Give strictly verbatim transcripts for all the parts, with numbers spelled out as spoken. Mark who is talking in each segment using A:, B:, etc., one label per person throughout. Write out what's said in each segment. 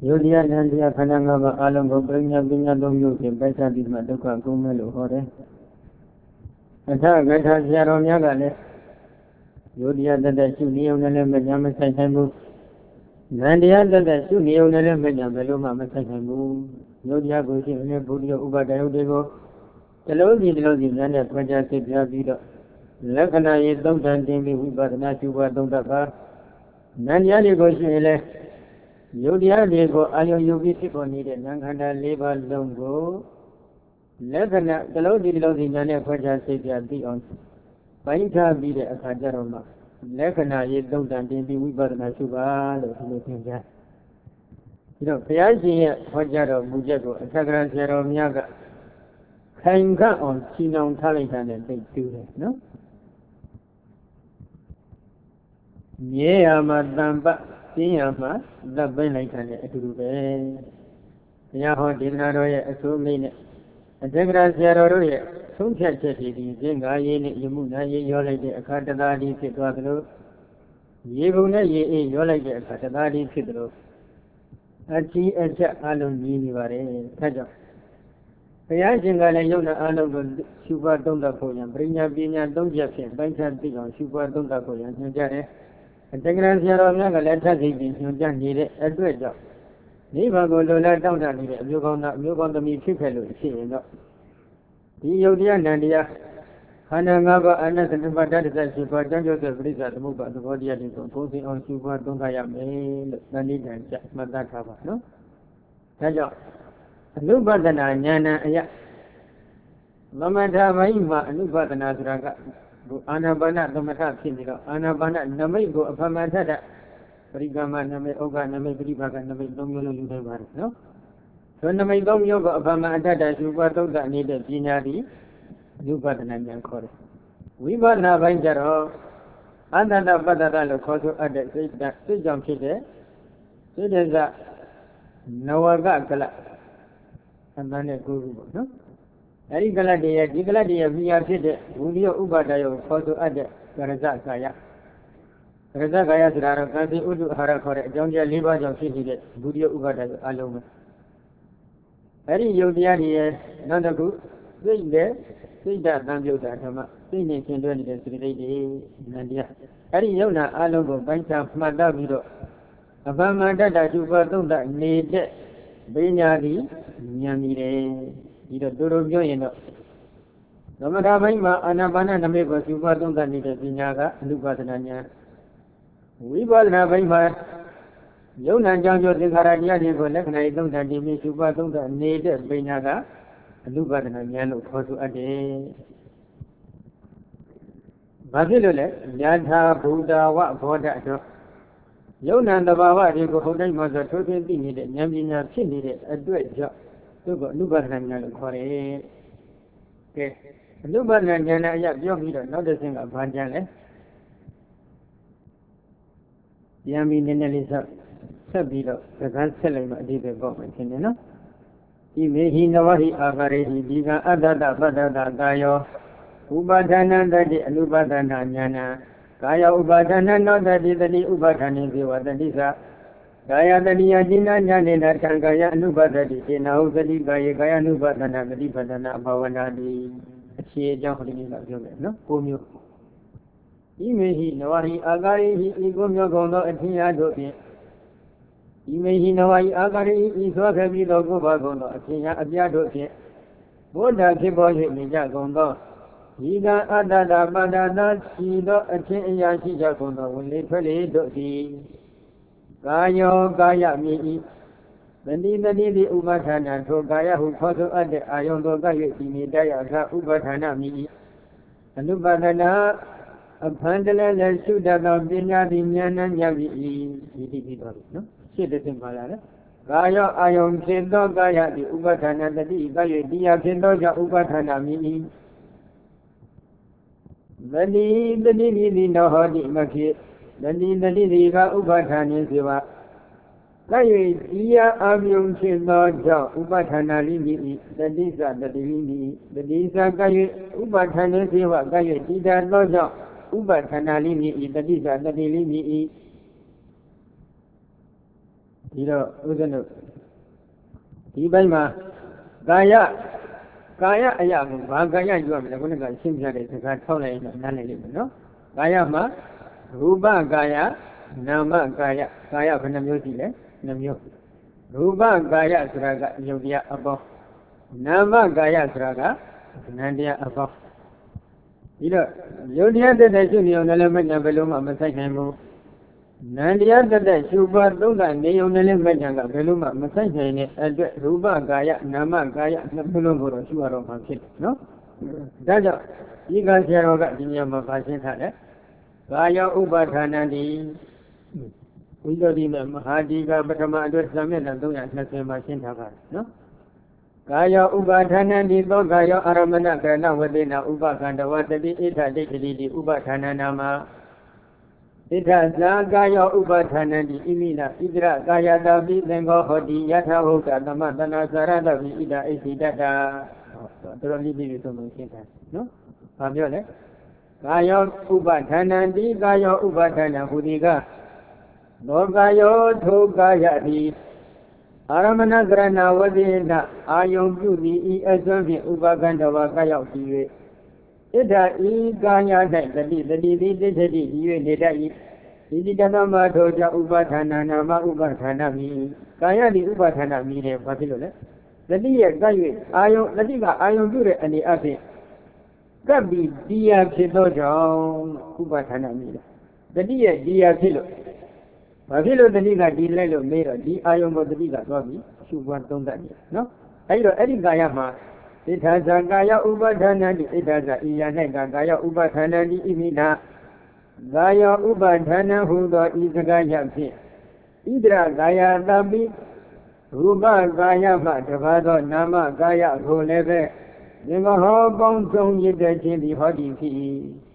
A: Yodia Nandia Kananga Alango Brina Bina Domu better did Maduka Gumelo Hore. Attack Gata Zero Yagale Yodia that you knew Nelemayama Saitamu Nandia that you knew Nelemayama Saitamu Yodia goes in a Budio Uba Diodego Telodi Lodi Nanda Praja Sidravido Lakana is don't demi but not you were don't have Nandia goes in Yodia Lego, Ayo Yubi people needed Nangana labor longo. Legana, the Lodi Lodi Nana Praja Sadia be on. Painta be the Akajaroma. Legana, you don't dance in the Wiber Nasuba, looking at. You know, Piazi, Pajaro, Mujago, Sagra Zero Miaga. Kanga on Chino Talitan and they do that, no? Yeah, Madamba. Siyama, the Benaitan to do the Yaho did not assume a Degra Zero, soon catch it, Zinga, Yemuna, Yolade, a Catadadi Pitwaglo, Yevuna, Ye, Yolade, a Catadadi Pitlo. A tea and Jack Alon Minivare, Kaja. Payajinga Yona Alon, Super Donda Koyan, bring your Bina, don't just say, Bantan Pigon, Super Donda Koyan, Jare. And the grand zero never let us eat you just need it a good job. Never go to let down that you go not you go to meet people, see you. The Yodian and the Hananga and nothing but that is that super dangerous blizzard move at the body and composing on super don't I am a need and Jack Madakava, no? Tajo. No better than Yana, yeah. Mamma Maima, no better than Azraga. Anabana, no matter, Anabana, Namigo, a Pamata, Rigama, Name, Oga, Name, Ribaga, Name, Domu, no? So Name Dom Yoga, a Pamata, you got those that needed Ginari, you got an Indian chorus. We were now Vangaro, and then the Badara, Koso, at the stage that stage on Chile, so there's a Noaga Gala, and then a Guru, no? Erigaladia, Gigaladia, we are fitted, Udio Ubadayo, Koto Ade, Garazakaya. Razakaya, Rarakasi, Udu Harakore, Jonja Liba, Jon Fitted, Budio Ubadayo, Aloma. Eri Yodia, Nandaku, say there, say that Nanduda, say Nation Dwelling, Sri Nandia. Eri Yona, Alogo, Banka, Madavido. Abama Dada, Jubadunda, need Benyadi, Yamire. Either Duro Joyno. No matter Anabana Namego, you got on the needed Vinaga, Lubatananya. We bought Navaima. Yona Janjo de Haradia, Nicolek, don't and Dimi, you got on the needed Vinaga, Lubatananya, Kosu Ade. Basilule, Yanta, Buddha, what for that? Yona and the Bava, you go hold them was a total thing needed, Yamina, she needed a great job. Lubaran for a Lubaran, you not a thing of Vanjale. Yami Nenelisa Sabido, the Ganselim did the government, you know. He may he know what he already began other than Badada Gayo, Ubadana, the Lubadana Yana, Gaya Ubadana, not that is the Ubadani, the Wadalisa. Gaya the Diadina Janina Tangaya Nubadadi, now the Gaya Gaya Nubadana, the Badana, Bavana, the Chia Jahudi, no? Whom you. He may he know he Agari, he Gumyo Gondo, and he had it. He may he know I Agari, he saw heavy logo Bagondo, a King Abiado. Boda Kibo, Nija Gondo. He got Adada Badana, she got a King Yashi Jagondo, when they play Doti. Gayo Gaya me. When the Nadi Ubatana to Gaya who photo at the Ayondo Gayo Daya Ubatana me. And Ubatana a Pandala and Sudana Bina Dinyana Yavi, no? She doesn't matter. Gayo Ayon Kendo Gaya, the Ubatana, the Gayo Dia Kendo Ubatana me. When the Nidi no Hodi Maki. The Nidika Ubatani Siva. Gayu, Ia Avium Silno, Ubatana Limi, the Disa, the Divini, the Disa Gayu, Ubatana Siva, Gayu, Dida Loja, Ubatana Limi, the Disa, the Divini. ဒီတော့ဥဒ္ဒနုဒီဘက်မှာကာယကာယအရာကိုဘာကာယယူရမလဲခုနကရှင်းပြတဲ့စကားထောက်လိုက်ရင်နားလည်လိမ့်မယ်နော်ကာယမှာရူပကာယနာမကာယကာယဘယ်နှမျိုးရှိလဲနှမျိုးရူပကာယဆိုတာကယုတ်တရားအပေါင်းနာမကာယဆိုတာကနန္တရားအပေါင်းဒီတော့ယုတ်တရားတက်တဲ့ရှုနေအောင်လည်းမညာဘယ်လိုမှမဆိုင်နိုင်ဘူးနန္တရားတက်တဲ့ရှုပါသုံးကနေုံနဲ့လည်းမညာကဘယ်လိုမှမဆိုင်နိုင်တဲ့အတွက်ရူပကာယနာမကာယနှစ်ခုလုံးကိုတော့ရှုရတော့မှာဖြစ်တယ်နော်ဒါကြောင့်ဒီကဆရာတော်ကဒီညမှာပါရှင်းထားတယ်ကာယဥပါဌာဏတိဝိသုဒ္ဓိနဲ့မဟာဒီကပထမအတွက်သံမျက်နှာသုံးရာနှစ်ဆယ်မှာရှင်းထားပါတယ်နော်ကာယဥပါဌာဏတိသောကာယအာရမဏကရဏဝတိနာဥပကန္တဝတတိဣဋ္ဌဒိဋ္ဌိတိဥပဌာဏနာမဣဋ္ဌဇာကာယဥပဌာဏတိဣမိနာဣဒရကာယတာပိသင်္ခောဟောတိယထာဟုတ်တာသမတနာသရတပိဣဒအိသိတတတော်တော်လေးပြီးသုံးလို့ရှင်းထားနော်ဘာပြောလဲကာယောဥပဌာဏတိကာယောဥပဌာဏဟူသည်ကသောကာယောထိုကာယတိအာရမဏကရဏဝတိနအာယုံပြုသည်ဤအစွမ်းဖြင့်ဥပကန္တဝါကာရောက်ပြီး၍ဣဒ္ဓဤကာယ၌တတိတတိတိတိဋ္ဌိဤ၍နေတတ်၏ဒီတိတသမထိုကြောင့်ဥပဌာဏနာမဥပဌာဏမိကာယတိဥပဌာဏမိတယ်ဘာဖြစ်လို့လဲတတိရဲ့ကပ်၍အာယုံတတိကအာယုံပြုတဲ့အနေအချင်းကပ်ပြီးတရားဖြစ်သောကြောင့်ဥပဌာဏမိတယ်တတိရဲ့တရားဖြစ်လို့ဘာဖြစ်လို့တတိကဒီလိုက်လို့မေးတော့ဒီအာယုံကိုတတိကသွားပြီးရှုပွားသုံးတတ်တယ်နော်အဲဒီတော့အဲ့ဒီကာယမှာဣဋ္ဌဇာကာယဥပဌာဏတိဣဋ္ဌဇာဤရ၌ကကာယဥပဌာဏတိဣမိနာကာယဥပဌာဏဟူသောဤစကားချက်ဖြင့်ဣဒရကာယတပိရူပကာယမှတပါသောနာမကာယကိုလည်းပဲသင်္ဃဟောပေါင်းစုံရည်တဲ့ခြင်းသည်ဟောဒီဖြစ်၏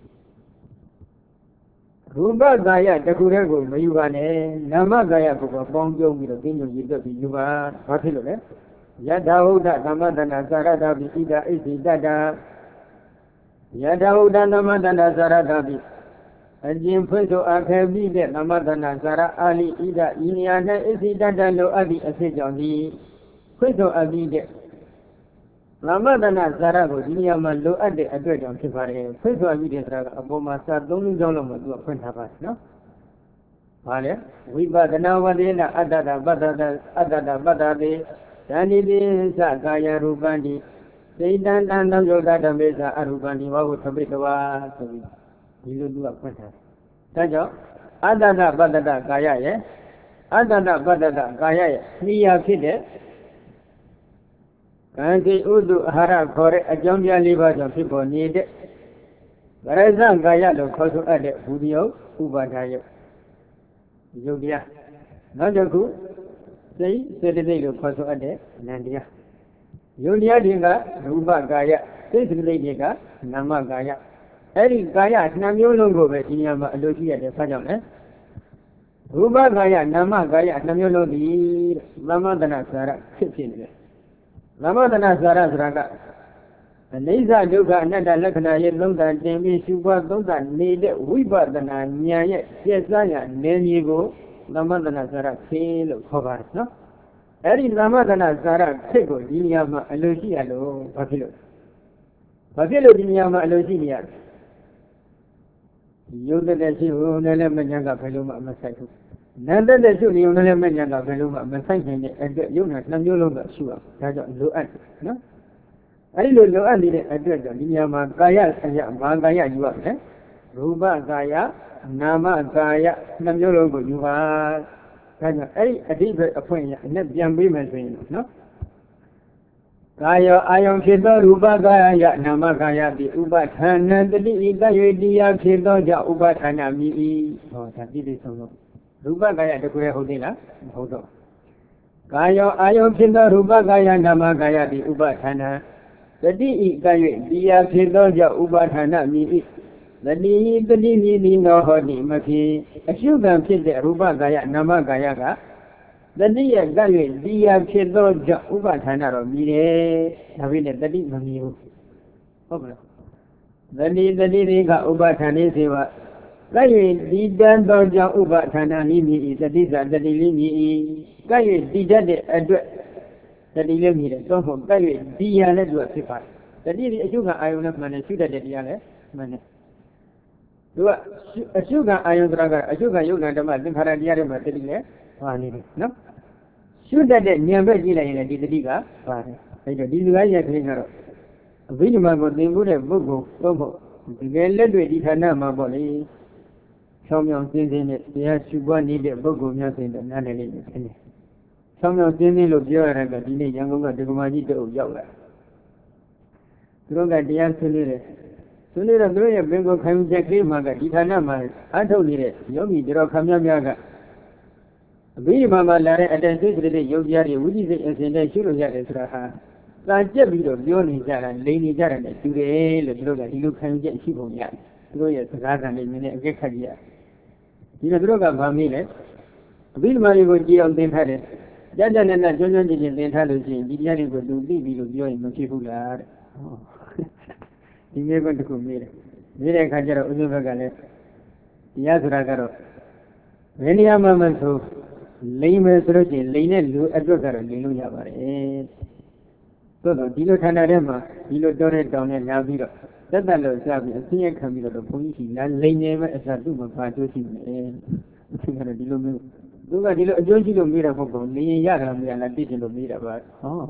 A: ရူပကာယတခုတည်းကိုမယူပါနဲ့နာမကာယကိုပေါင်းပြုံးပြီးတော့သိဉ္ဇုံရည်သက်ပြီးယူပါဘာဖြစ်လို့လဲယထာဟုဒ္ဓသမတနာသရတပိဣဒအိသိတတယထာဟုဒ္ဓသမတနာသရတပိအကျဉ်ဖွင့်ဆိုအခက်ပြီးတဲ့သမတနာသရအာလိဣဒဤနေရာ၌အိသိတတလိုအပ်သည့်အဖြစ်ကြောင့်ဒီဖွင့်ဆိုအပ်ပြီးတဲ့သမတနာသရကိုဒီနေရာမှာလိုအပ်တဲ့အတွက်ကြောင့်ဖြစ်ပါတယ်ဖွင့်ဆိုအပ်ပြီးတဲ့သရကအပေါ်မှာစာသုံးလုံးကြောင်းလုံးမှာသူကဖွင့်ထားပါတယ်နော်ဘာလဲဝိပဿနာဝတိနာအတ္တတပတ္တတအတ္တတပတ္တတိဓာနိတိသကာယရူပံတိစိတံတံသောယောဂဓမ္မေသအရူပံတိဝါဟုသပိတဝါဆိုပြီးဒီလိုသူကဖွင့်ထားတယ်ဒါကြောင့်အတ္တတပတ္တတကာယရဲ့အတ္တတပတ္တတကာယရဲ့နိယာဖြစ်တဲ့ကံတိဥဒုအာဟာရခေါ်တဲ့အကြောင်းပြလေးပါးကြောင့်ဖြစ်ပေါ်နေတဲ့ဗရဇကာယလို့ခေါ်ဆိုအပ်တဲ့ဘူဒီယုဥပါဒယုယုတ်တရားနောက်တစ်ခုစိတ်စေတသိက်လို့ခေါ်ဆိုအပ်တဲ့နန္တရားယုတ်တရားတွေကရူပကာယစိတ်စေတသိက်တွေကနာမကာယအဲ့ဒီကာယနှစ်မျိုးလုံးကိုပဲဒီနေရာမှာအလိုရှိရတယ်ဆက်ကြောင့်လေရူပကာယနာမကာယနှစ်မျိုးလုံးဒီသမတနာစာရဖြစ်ဖြစ်နေတယ်သမတနာစာရဆိုတာကအနိစ္စဒုက္ခအနတ္တလက္ခဏာရဲ့သုံးသပ်တင်ပြီးရှုပွားသုံးသပ်နေတဲ့ဝိပဿနာဉာဏ်ရဲ့ပြည့်စုံရနေမြေကိုသမတနာစာရဖြစ်လို့ခေါ်ပါတယ်နော်အဲ့ဒီသမတနာစာရဖြစ်ကိုဒီနေရာမှာအလိုရှိရလို့ဘာဖြစ်လို့ဘာဖြစ်လို့ဒီနေရာမှာအလိုရှိနေရလဲယုတ်တဲ့ရှိဖို့လည်းလည်းမဉဏ်ကဘယ်လိုမှမဆိုင်ဘူးနန္တတဲ့ရှိနေုံနဲ့လည်းမဉဏ်ကဘယ်လိုမှမဆိုင်နိုင်တဲ့အတွက်ယုတ်နဲ့နှမျိုးလုံးကရှုအောင်ဒါကြောင့်လိုအပ်တယ်နော်အဲ့ဒီလိုလိုအပ်နေတဲ့အတွက်ကြောင့်ဒီနေရာမှာကာယအယဘာကာယယူရမယ်ရူပကာယနာမကာယနှမျိုးလုံးကိုယူပါဒါကြောင့်အဲ့ဒီအဓိပ္ပာယ်အဖွင့်ရအနဲ့ပြန်ပေးမယ်ဆိုရင်နော်ကာယောအာယုံဖြစ်သောရူပကာယနာမကာယတိဥပဌာဏတတိဤတရွေတရားဖြစ်သောကြောင့်ဥပဌာဏမိ၏ဟောဒါပြည့်စုံဆုံးရူပကာယတခုရဟုတ်သေးလားမဟုတ်တော့ကာယောအာယုံဖြစ်သောရူပကာယနာမကာယတိဥပဌာဏတတိဤကရွေတရားဖြစ်သောကြောင့်ဥပဌာဏမိ၏တတိတတိမိမိနောဟောတိမဖြစ်အရှုခံဖြစ်တဲ့ရူပကာယနာမကာယကတတိယကရွေတရားဖြစ်သောကြောင့်ဥပဌာဏတော့မြည်တယ်ဒါပေမဲ့တတိမမြည်ဘူးဟုတ်ကဲ့တတိတတိတွေကဥပဌာဏိစေဝ cái gì đi đến đó cho u ba thằng anh đi mi sẽ đi ra để đi mi cái gì đi ra để ở đó để đi mi đấy tôi không cái gì đi ra đấy được thì phải để đi ở chỗ cái ai cũng mà này suy để đi ra đấy mà này đúng không ở chỗ cái ai cũng ra cái ở chỗ cái yêu cái đó mà đến khara đi ra mà để đi đấy à này nó suy để để nhà bên đi này đi đi cái à cái đó đi cái gì cái nào vì mà một đêm bữa đấy bữa bữa tôi không cái lên đuổi đi thằng nào mà bỏ đi xong nhau tiên tiên này thì suy quan đi để bữa bữa nhau tiên đó anh này này xong nhau tiên tiên lúc giờ là cái đi này chẳng có cái mà gì đâu giàu lại rồi cái đi ăn suy nghĩ suy nghĩ là rồi bên có khai chắc đi mà cái đi thằng nào mà ăn thôi đi đấy giống như đó khai nhau nhau cái vì mà mà lại ở đây cái đấy yêu gia đi uji cái cái này suy nghĩ cái là ha là chết bị rồi vô này ra là lấy này ra là chú đấy là rồi cái đi lúc khai chắc chỉ không nhận rồi giờ ra ra này này cái khai gì thì là rồi cái phạm vi này vì mà đi có chỉ ông tiền thay đấy giá trị này là cho cho chỉ tiền thay được gì chỉ giá trị của tôi đi bị rồi vô nó chỉ phụ là thì nghe con được không biết đấy này khai ra rồi cái này giá trị ra cái rồi vậy thì mà mình số lấy mấy số chỉ lấy này lưu ở chỗ cái rồi lấy lưu nhà vậy tôi nói đi lúc thằng nào mà đi lúc đó này đào này làm gì đó tất cả là sao vậy xin anh không biết rồi không chỉ là lấy này mà sao tôi mà phải tôi xin này thì cái đi lúc mình tôi cái đi lúc cho chỉ lúc mình là không có lấy nhà cái mình là đi chỉ lúc mình là vậy oh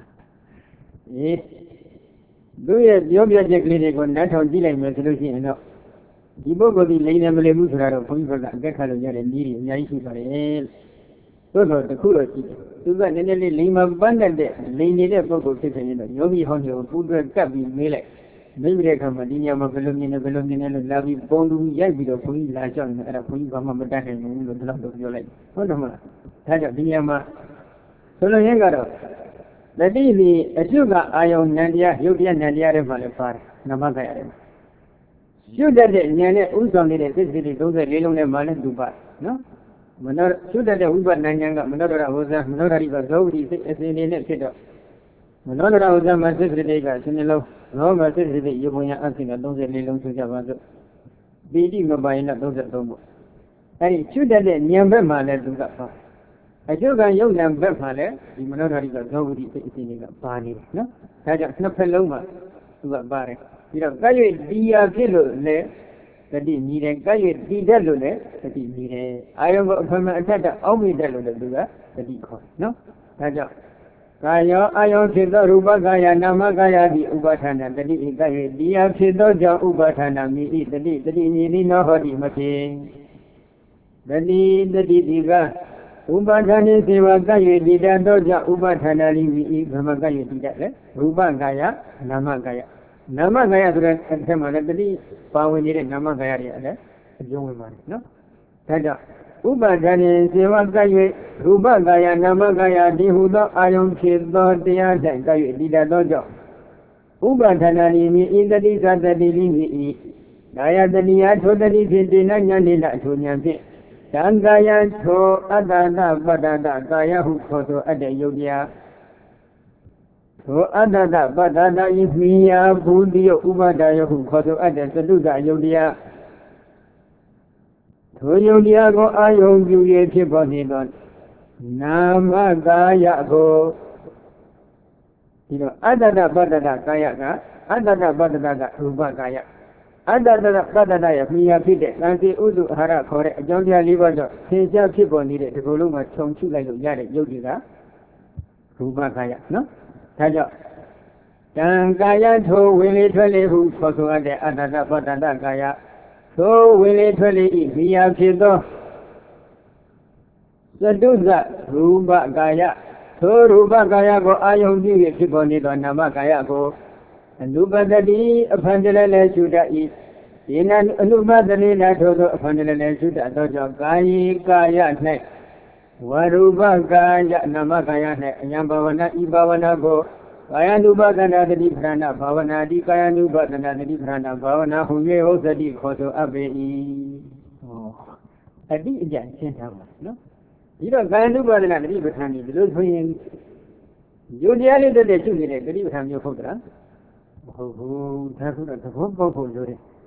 A: eh đối với điều bây giờ cái này còn nát hơn đi lại mà tôi xin nó đi bộ có đi lấy này mà lấy mua ra rồi không phải là cái khai lo nhà này đi nhà ý suy rồi tôi nói tôi nói tôi cái này lấy lấy mà bán được lấy này để bao nhiêu tiền này nhiều bị hơn nhiều phụ được cả bị mấy lại mấy bữa khác mà đi nhà mà belum như này belum như này là bị bông đủ giải bị được không là cho nên là không có mà mình đang hay mình luôn làm được nhiều lại không đâu mà thay cho đi nhà mà tôi nói những cái đó để đi thì ở chỗ cái ai ông nhà đi yêu đi nhà đi ở mà lại phải nằm ở cái này chỗ đấy nhà này uống xong đi đấy cái gì đó rồi lấy luôn này mà lên Dubai nó mình nói chỗ đấy uống vào này nhà mình nói là hồi giờ mình nói là đi vào đâu đi cái gì này cái đó mình nói là hồi giờ mà sẽ đi cái xin lâu nó mà sẽ đi yêu bọn nhà ăn xin là đâu rồi lấy luôn xuống cho vào rồi đi đi mà bay là đâu rồi đâu mà ấy chỗ đấy nhà bên mà lên Dubai ở chỗ cái yêu nhà bên mà lên thì mình nói là đi vào đâu đi cái gì này cái pani nó thay cho nó phải lâu mà Dubai ba đấy thì là cái gì đi à cái rồi này cái gì như thế cái gì đi đến rồi này cái gì như thế ai ông có phải ăn thật ông đi đến rồi được á cái gì khó nó thay cho cái đó ai ông thì đó rupa kaya nama kaya đi upathana cái gì cái gì đi à thì đó cho upathana mi đi cái gì cái gì như thế nó hơi mà thì cái gì cái gì đi cả upathana thì mà cái gì đi đến đó cho upathana đi mi mà cái gì đi đến rupa kaya nama kaya nama kaya rồi cái mà cái gì bao nhiêu này nama kaya đấy là dùng mà nó thay cho upathana thì mà cái gì rupa kaya nama kaya đi hút đó ai ông thì đó thì anh thấy cái gì đi đến đó cho upathana đi mi in cái gì cái gì đi mi Daya daniya thodari phitina nyanila thunyanthi Dangaya tho adada badada kaya hu khoto adda yogya Tho adada badada yimiya bhudiyo ubadaya hu khoto adda saduda yogya Tho yogya ko ayong yuye phippo ni don Nama kaya ko Ilo adada badada kaya ka Adada badada ka rupa kaya Adada badada ya miya phite Kanti udu hara khore Ajauntiya liba jo Sincha phippo ni de Dikulu ma chong chu lai lo yare yogi ka Rupa kaya no Thajo Tang kaya tho wili thwali hu Khoso ade adada badada kaya Tho wili thwali i miya phito Sadusa rupa kaya Tho rupa kaya ko ayong diwi phippo ni do nama kaya ko Anubadadi apandalala sudai Ina anubadali na todo apandalala suda Dojo kayi kaya nai Waruba kaya nama kaya nai Anyambavana ibavana ko Kaya nubadana dadi prana bhavana di Kaya nubadana dadi prana bhavana Hunye hosadi khoso abei Adi ijan sentawa no Ida kaya nubadana dadi prana Bilo thuyin Yudiyali dade chugire Dadi prana yo khudra Oh, that's what the whole people do.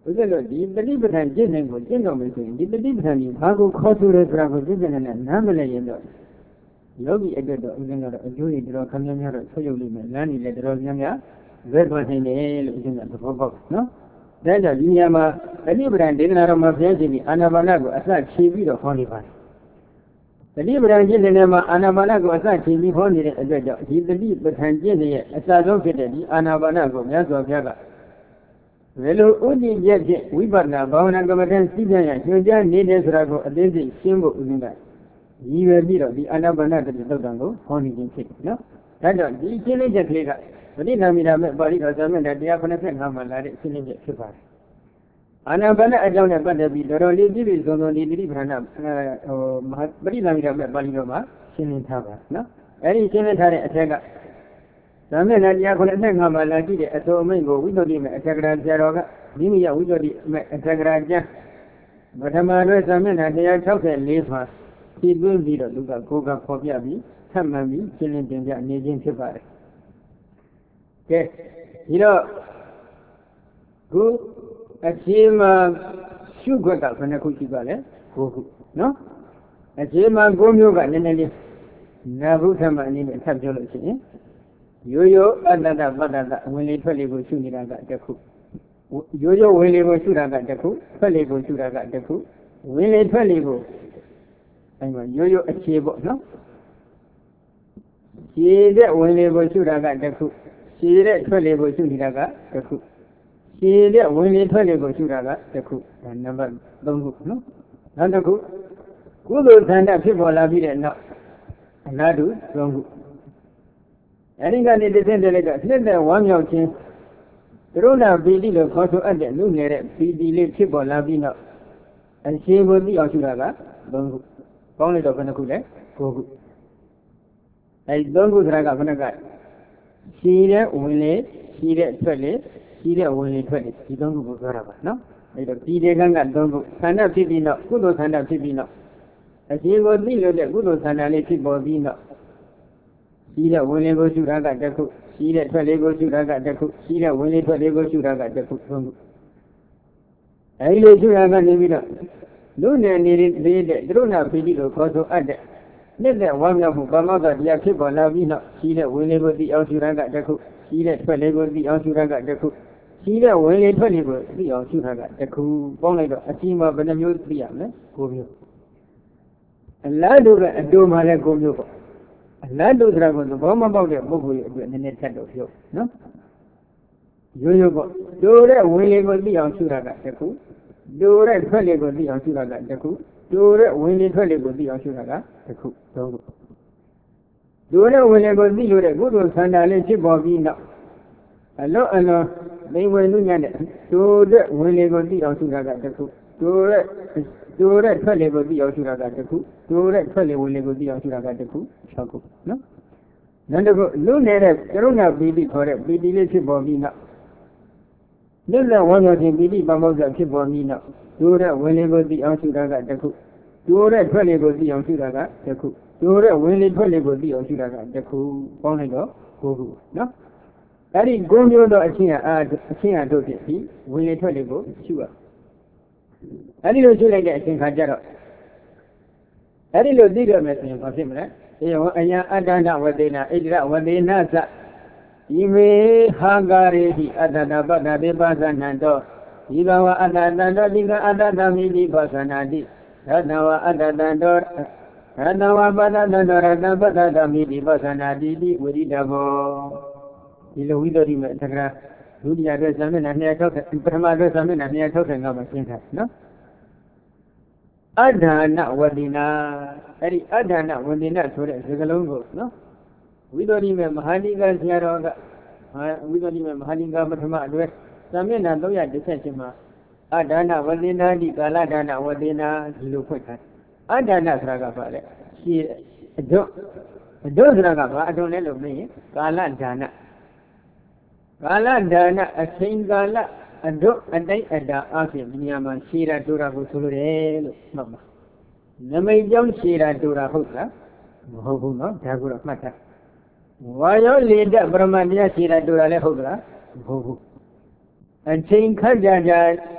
A: ဥစ္စာလို့ဒီတတိပဋ္ဌာန်ကျင့်နိုင်ကိုကျင့်တော်မယ်ဆိုရင်ဒီတတိပဋ္ဌာန်ကြီးဘာကိုခေါ်ဆိုလဲဆိုတာကိုသိတဲ့နဲ့နားမလည်ရင်တော့ယောဂီအတွက်တော့ဥစ္စာကတော့အကျိုးတွေတော်ခမ်းများများတော့ဆွရုပ်လိမ့်မယ်လမ်းနေလည်းတော်များများဇက်သွားနိုင်တယ်လို့ဥစ္စာကသဘောပေါက်နော်ဒါကြောင့်ဒီညမှာတတိပဋ္ဌာန်ဒေသနာတော်မှာဘုရားရှင်ဒီအာနာပါနကိုအစခြေပြီးတော့ဟောနေပါတယ်တတိပဋ္ဌာန်ကျင့်တဲ့မှာအာနာပါနကိုအစခြေပြီးဟောနေတဲ့အတွက်ကြောင့်ဒီတတိပဋ္ဌာန်ကျင့်ရဲ့အစဆုံးဖြစ်တဲ့ဒီအာနာပါနကိုမြတ်စွာဘုရားကဘယ်လိုဥဒိယဖြင့်ဝိပဿနာဘာဝနာကမ္မထံသိပြန်ရညွှန်ကြားနေတဲ့ဆိုတာကိုအသေးစိတ်ရှင်းဖို့ဥစဉ်ကရည်ရွယ်ပြီးတော့ဒီအာနာပါနတတိသုတ်တံကိုဟောနေခြင်းဖြစ်တယ်နော်ဒါကြောင့်ဒီရှင်းလင်းချက်ကလေးကပဋိနာမိတာမဲ့ပါဠိတော်စာမျက်နှာone fifty-fiveမှာလာတဲ့ရှင်းလင်းချက်ဖြစ်ပါတယ်အာနာပါနအကြောင်းနဲ့ပတ်သက်ပြီးတော်တော်လေးပြည့်ပြည့်စုံစုံဒီတိပ္ပဏဟိုပဋိနာမိတာမဲ့ပါဠိတော်မှာရှင်းလင်းထားပါနော်အဲဒီရှင်းလင်းထားတဲ့အထက်ကသာမျက်နှာone fifty-fiveမှာလာကြည့်တဲ့အစောအမိန့်ကိုဝိသုဒ္ဓိမဲ့အထက်ကရာဆရာတော်ကမိမိရဝိသုဒ္ဓိမဲ့အထက်ကရာကျမ်းပထမတွဲသာမျက်နှာone sixty-fourမှာဒီသွင်းပြီးတော့လူကကိုယ်ကဖော်ပြပြီးထပ်မှန်ပြီးရှင်းလင်းတင်ပြနေခြင်းဖြစ်ပါတယ်ကဲဒီတော့ခုအခြေမှာရှုခွက်ကဘယ်နှခုရှိပါလဲ၉ခုနော်အခြေမှာ၉မျိုးကနည်းနည်းလေးနာဘုထမအနေနဲ့ထပ်ပြောလို့ရှိရင်ရိုးရိုးအတ္တတပတ္တတဝင်လေထွက်လေကိုရှုနေတာကတစ်ခုရိုးရိုးဝင်လေကိုရှုတာကတစ်ခုထွက်လေကိုရှုတာကတစ်ခုဝင်လေထွက်လေကိုအဲမှာရိုးရိုးအခြေပေါ့နော်ခြေတဲ့ဝင်လေကိုရှုတာကတစ်ခုခြေတဲ့ထွက်လေကိုရှုနေတာကတစ်ခုခြေတဲ့ဝင်လေထွက်လေကိုရှုတာကတစ်ခုဒါနံပါတ်၃ခုနော်နောက်တစ်ခုကုသိုလ်သန္တာဖြစ်ပေါ်လာပြီးတဲ့နောက်အနာတု၃ခုအဲဒီကနေတစ်ဆင့်တည်းလိုက်တော့နှစ်သက်ဝမ်းမြောက်ခြင်းကရုဏာပီတိလို့ခေါ်ဆိုအပ်တဲ့လူငယ်တဲ့ပီတိလေးဖြစ်ပေါ်လာပြီးနောက်အရှင်ကိုသိအောင်ရှုတာက၃ခုပေါင်းလိုက်တော့ဘယ်နှခုလဲ၉ခုအဲဒီ၃ခုဆိုတာကဘယ်နှကရှည်တဲ့ဝင်လေရှည်တဲ့ထွက်လေရှည်တဲ့ဝင်လေထွက်လေဒီ၃ခုကိုပြောတာပါနော်အဲဒီတော့ဒီဒေကံက၃ခုသန္တာဖြစ်ပြီးနောက်ကုသိုလ်သန္တာဖြစ်ပြီးနောက်အရှင်ကိုသိလို့တဲ့ကုသိုလ်သန္တာလေးဖြစ်ပေါ်ပြီးနောက်ရှည်တဲ့ဝင်လေကိုရှုတာကတစ်ခုရှည်တဲ့ထွက်လေကိုရှုတာကတစ်ခုရှည်တဲ့ဝင်လေထွက်လေကိုရှုတာကတစ်ခု၃ခုအဲဒီလိုရှုတာကနေပြီးတော့လူနယ်နေတဲ့တဲ့ဒုရဏပီတိကိုခေါ်ဆိုအပ်တဲ့နှစ်သက်ဝမ်းမြောက်မှုဘာမှသာတရားဖြစ်ပေါ်လာပြီးနောက်ရှိတဲ့ဝင်လေကိုသိအောင်ရှုရကတစ်ခုရှိတဲ့ထွက်လေကိုသိအောင်ရှုရကတစ်ခုရှိတဲ့ဝင်လေထွက်လေကိုသိအောင်ရှုရကတစ်ခုပေါင်းလိုက်တော့အရှိမဘယ်နှမျိုးသိရမလဲ၉မျိုးအလားတူပဲအတူမှလည်း၉မျိုးပေါ့အလားတူဆိုတာကိုသဘောမပေါက်တဲ့ပုဂ္ဂိုလ်ရဲ့အတွက်နည်းနည်းထပ်တော့ပြောနော်ရိုးရိုးပေါ့တူတဲ့ဝင်လေကိုသိအောင်ရှုရကတစ်ခုတူတဲ့ထွက်လေကိုသိအောင်ရှုရကတစ်ခုတူတဲ့ဝင်လေထွက်လေကိုသိအောင်ရှုတာကတစ်ခုသုံးခုတူတဲ့ဝင်လေကိုသိလို့တဲ့ကုသိုလ်ဆန္ဒလေးဖြစ်ပေါ်ပြီးနောက်အလောအလောသိဝင်လူညံ့တဲ့တူတဲ့ဝင်လေကိုသိအောင်ရှုတာကတစ်ခုတူတဲ့တူတဲ့ထွက်လေကိုသိအောင်ရှုတာကတစ်ခုတူတဲ့ထွက်လေဝင်လေကိုသိအောင်ရှုတာကတစ်ခု၆ခုနော်နောက်တစ်ခုလူနေတဲ့ကရုဏာပီတိခေါ်တဲ့ပီတိလေးဖြစ်ပေါ်ပြီးနောက်လက်လက်ဝမ်းမြောက်ခြင်းပီတိပမောက္ခဖြစ်ပေါ်ပြီးနောက်ဒိုးတဲ့ဝင်လေကိုသိအောင်ရှုတာကတစ်ခုဒိုးတဲ့ထွက်လေကိုသိအောင်ရှုတာကတစ်ခုဒိုးတဲ့ဝင်လေထွက်လေကိုသိအောင်ရှုတာကတစ်ခုပေါင်းလိုက်တော့၉ခုနော်အဲ့ဒီ၉မျိုးသောအချင်းအားအချင်းအားတို့ဖြစ်ပြီးဝင်လေထွက်လေကိုရှုရအဲ့ဒီလိုရှုလိုက်တဲ့အချိန်ခါကျတော့အဲ့ဒီလိုသိရမယ်ဆိုရင်ဘာဖြစ်မလဲအေဝအယံအတ္တနာဝတေနာဣတိရဝတေနာသဤမေဟာကာရေတိအတ္တနာပတ္တတိပါဇနံတောဒီဘဝအတ္တတံတောဒီကအတ္တသမိတိပါဇနာတိရတဝအတ္တတံတောရတဝပတ္တတံတောရတပတ္တသမိတိပါဇနာတိတိဝိရိတဘောဒီလိုဝိသုဒ္ဓိမဲ့တက္ကရာဒုတိယအတွက်ဇာမျက်နှာtwo sixtyပထမအတွက်ဇာမျက်နှာtwo sixty-fiveမှာရှင်းထားနော်အဋ္ဌာဏဝတိနာအဲ့ဒီအဋ္ဌာဏဝတိနာဆိုတဲ့စကားလုံးကိုနော်ဝိသုဒ္ဓိမဲ့မဟာနိကဆရာတော်ကဝိသုဒ္ဓိမဲ့မဟာနိကပထမအတွက်ဇာမျက်နှာthree eighty-eightမှာအဋ္ဌာဏဝတိနာတိကာလဒါနဝတိနာဒီလိုဖွင့်ထားအဋ္ဌာဏဆိုတာကဘာလဲရှိအဒွတ်အဒွတ်ဆိုတာကဘာအဒွတ်လဲလို့မင်းရင်ကာလဒါနကာလဒါနအချိန်ကာလအဒွတ်အတိုင်းအတာအဖြစ်ဉာဏ်မှာရှည်တာတူတာကိုဆိုလိုတယ်လို့မှတ်ပါနမိတ်ကြောင့်ရှည်တာတူတာဟုတ်လားမဟုတ်ဘူးနော်ဒါကတော့မှတ်ထားဝါယောလေတပရမတရားရှည်တာတူတာလည်းဟုတ်လားမဟုတ်ဘူးအချိန်ခက်ကြကြ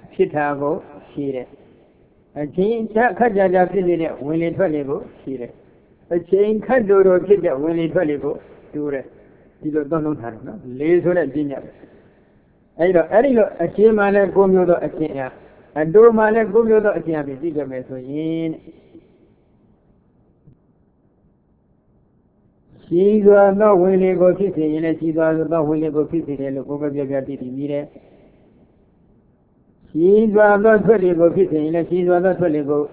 A: Pitago, Shire. A chain Kajaja Piddy, Willie Tolligo, Shire. A chain Kanduro Piddy, Willie Tolligo, Dure. You don't know how to laser at dinner. I don't a chain male gumudo a chain. And do male gumudo a chain, bigger mesoin. She was not willing to go kissing, and she was not willing to go kissing, and look over your mire. She was not willing to go kissing, and she was not willing to go.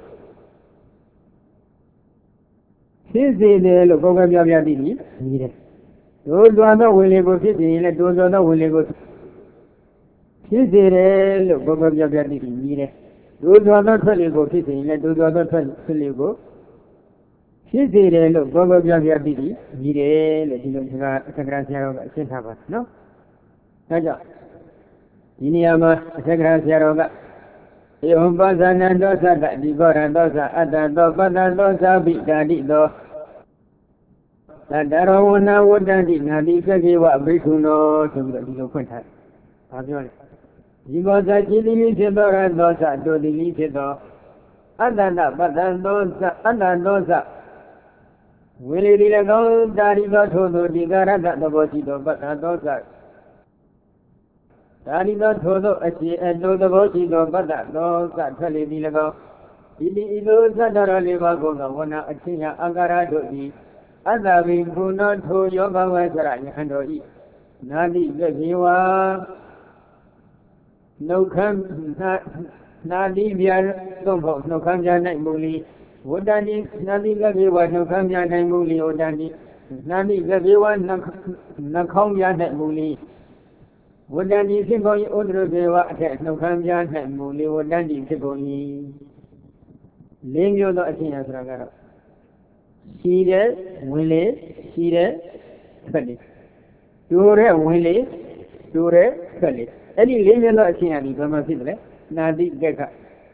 A: She said, look over your mire. Those are not willing to go kissing, and those are not willing to go. She said, look over your mire. Those are not willing to go kissing, and those are not willing to go. She said, look, go over your baby, Mire, let you know, Sagracia, Sintava, no? Naja. Iniama, Sagracia, Eumbaza, Nandosa, Digora, Dosa, Adado, Dosa, Big Daddy, do. Dadarona would daddy, Nadika gave up Brikuno to the Quinta. Pavioli. You was a chili, Sidora, Dosa, to the Lichido. Adana, but Dosa, Adadosa. Willie Lilago, Daddy got to the Digara, the Bosito, but not those are. Daddy got to the and do the Bosito, but that those are Telly Lilago. Ili Ilusa Daraliva Gona, a China Agara to the other being who not to Yoga Wazara, and or eat. Nadi Gagiwa no come, Nadi Bian, no come, Janet Bully. Wodani, Nadi Gaviwa, no Kamya Namuli, Odani, Nadi Gaviwa, Nakomya Namuli. Wodani Singoli, Odrova, no Kamya Namuli, Wodani Singoli. Lingio the Athena Ragara. Sire, Willie, Sire, Felix. Dure, Willie, Dure, Felix. Any Lingio the Athena, Gama Sidre, Nadi Geka.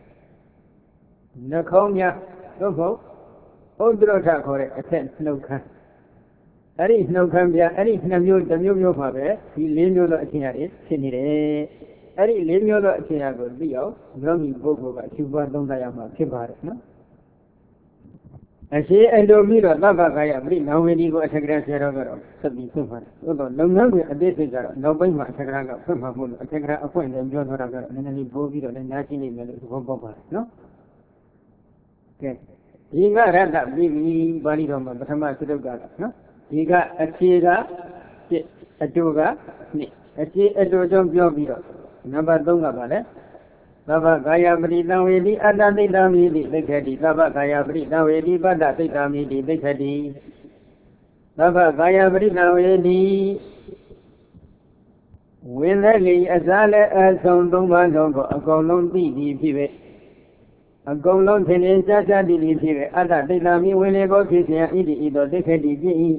A: Nakomya. So, Odrota for a ten, no can. That is no cambia, any Namu, the Mumu Fabe, he leave you the Athena, Sinire, any leave you the Athena will be out, Romy Bogo, Cuba, don't I am a Kibar, no? I say, I don't mean a Baba Gaya, bring now when you go at a grand zero, something super. Although no number a day figure, no way my Sagraga, from a moon, a Tegra appointment, John Raga, and then he bove it and nothing in the Boba, no? He got that big body on the Batama Sudoga, no? He got a Chiga, a Duga, a Chi a Dojom Biobio, Naba Dunga Bale, Baba Gaya Brida Vedi, Adani Dami, the Caddy, Baba Gaya Brida Vedi, Badati Dami, the Caddy, Baba Gaya Brida Vedi. When the Lee Azale as on Dunga, a golden bee, Pivet. A golden tennis that I did here, other than Dami when I go to the idiot, the Caddy.